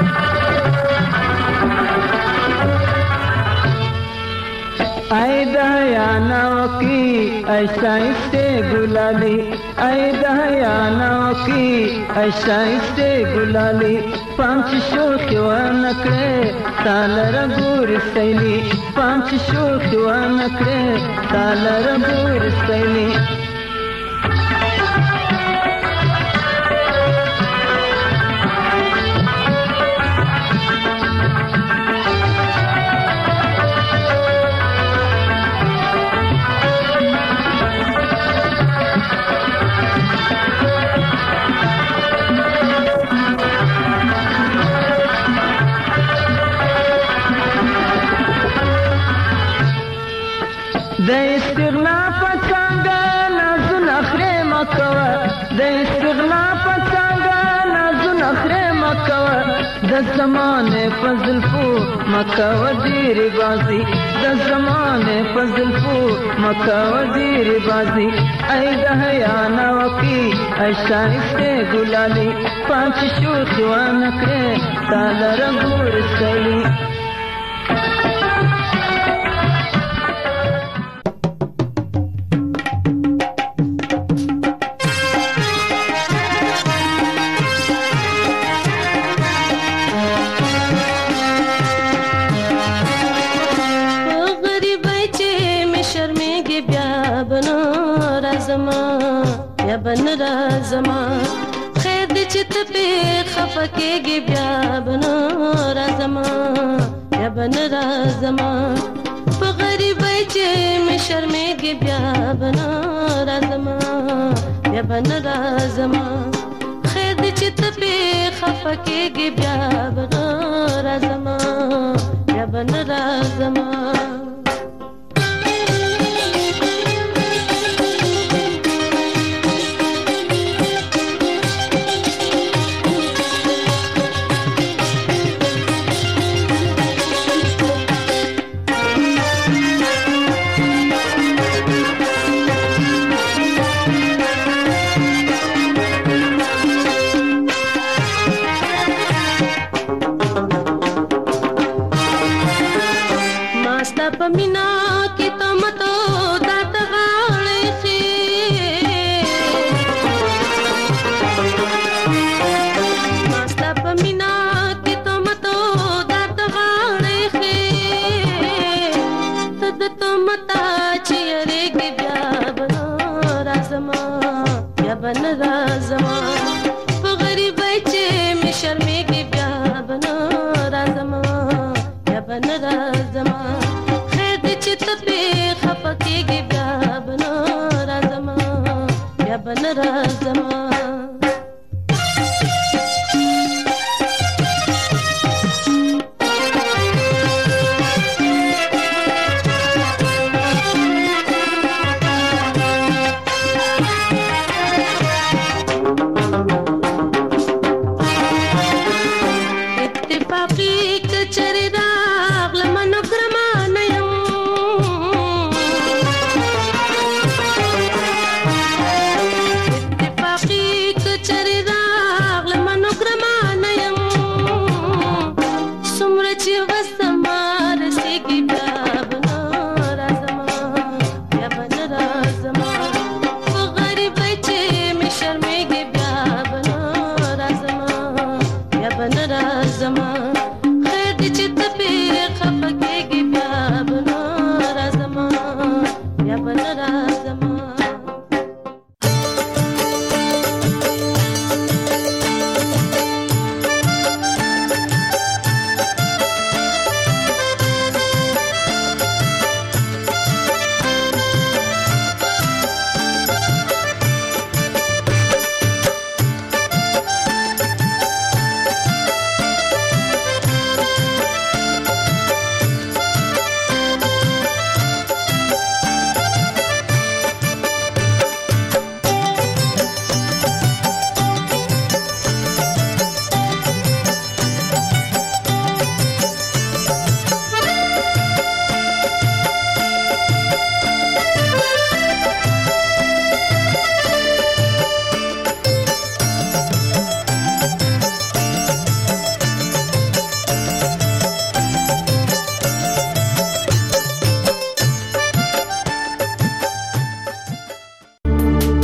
ای دهیانو کی ایسایسته گلالی ای دهیانو کی ایسایسته گلالی پانچ شوخی و نکره تالر گور سیلی پانچ شوخی و نکره تالر گور سیلی د استغنا پڅنګ نازن اخره مکوا د استغنا پڅنګ نازن اخره مکوا د زمانه فضل فو مکوا دیر بازی د زمانه فضل فو مکوا دیر بازی ای دهیا نو کی اشایسته ګلالی پانچ شوخ و نکره تالر ګور سلی بن رازما خیر د چت په خفکهږي بیا بن رازما یا بن رازما په غریبۍ چې مې شرمېږي بیا بن رازما یا بن رازما خیر د چت په خفکهږي بیا بن رازما یا بن رازما پمینا کی تمتو دات غاړې خې ماستا پمینا کی تمتو دات غاړې خې تد تمتا چیرې کې بیا بنا رازما بیا بن رازما په غریبۍ چې مې شرمې کې بیا بنا رازما بیا بن رازما خپکیږي بیا بن رازما بیا بن رازما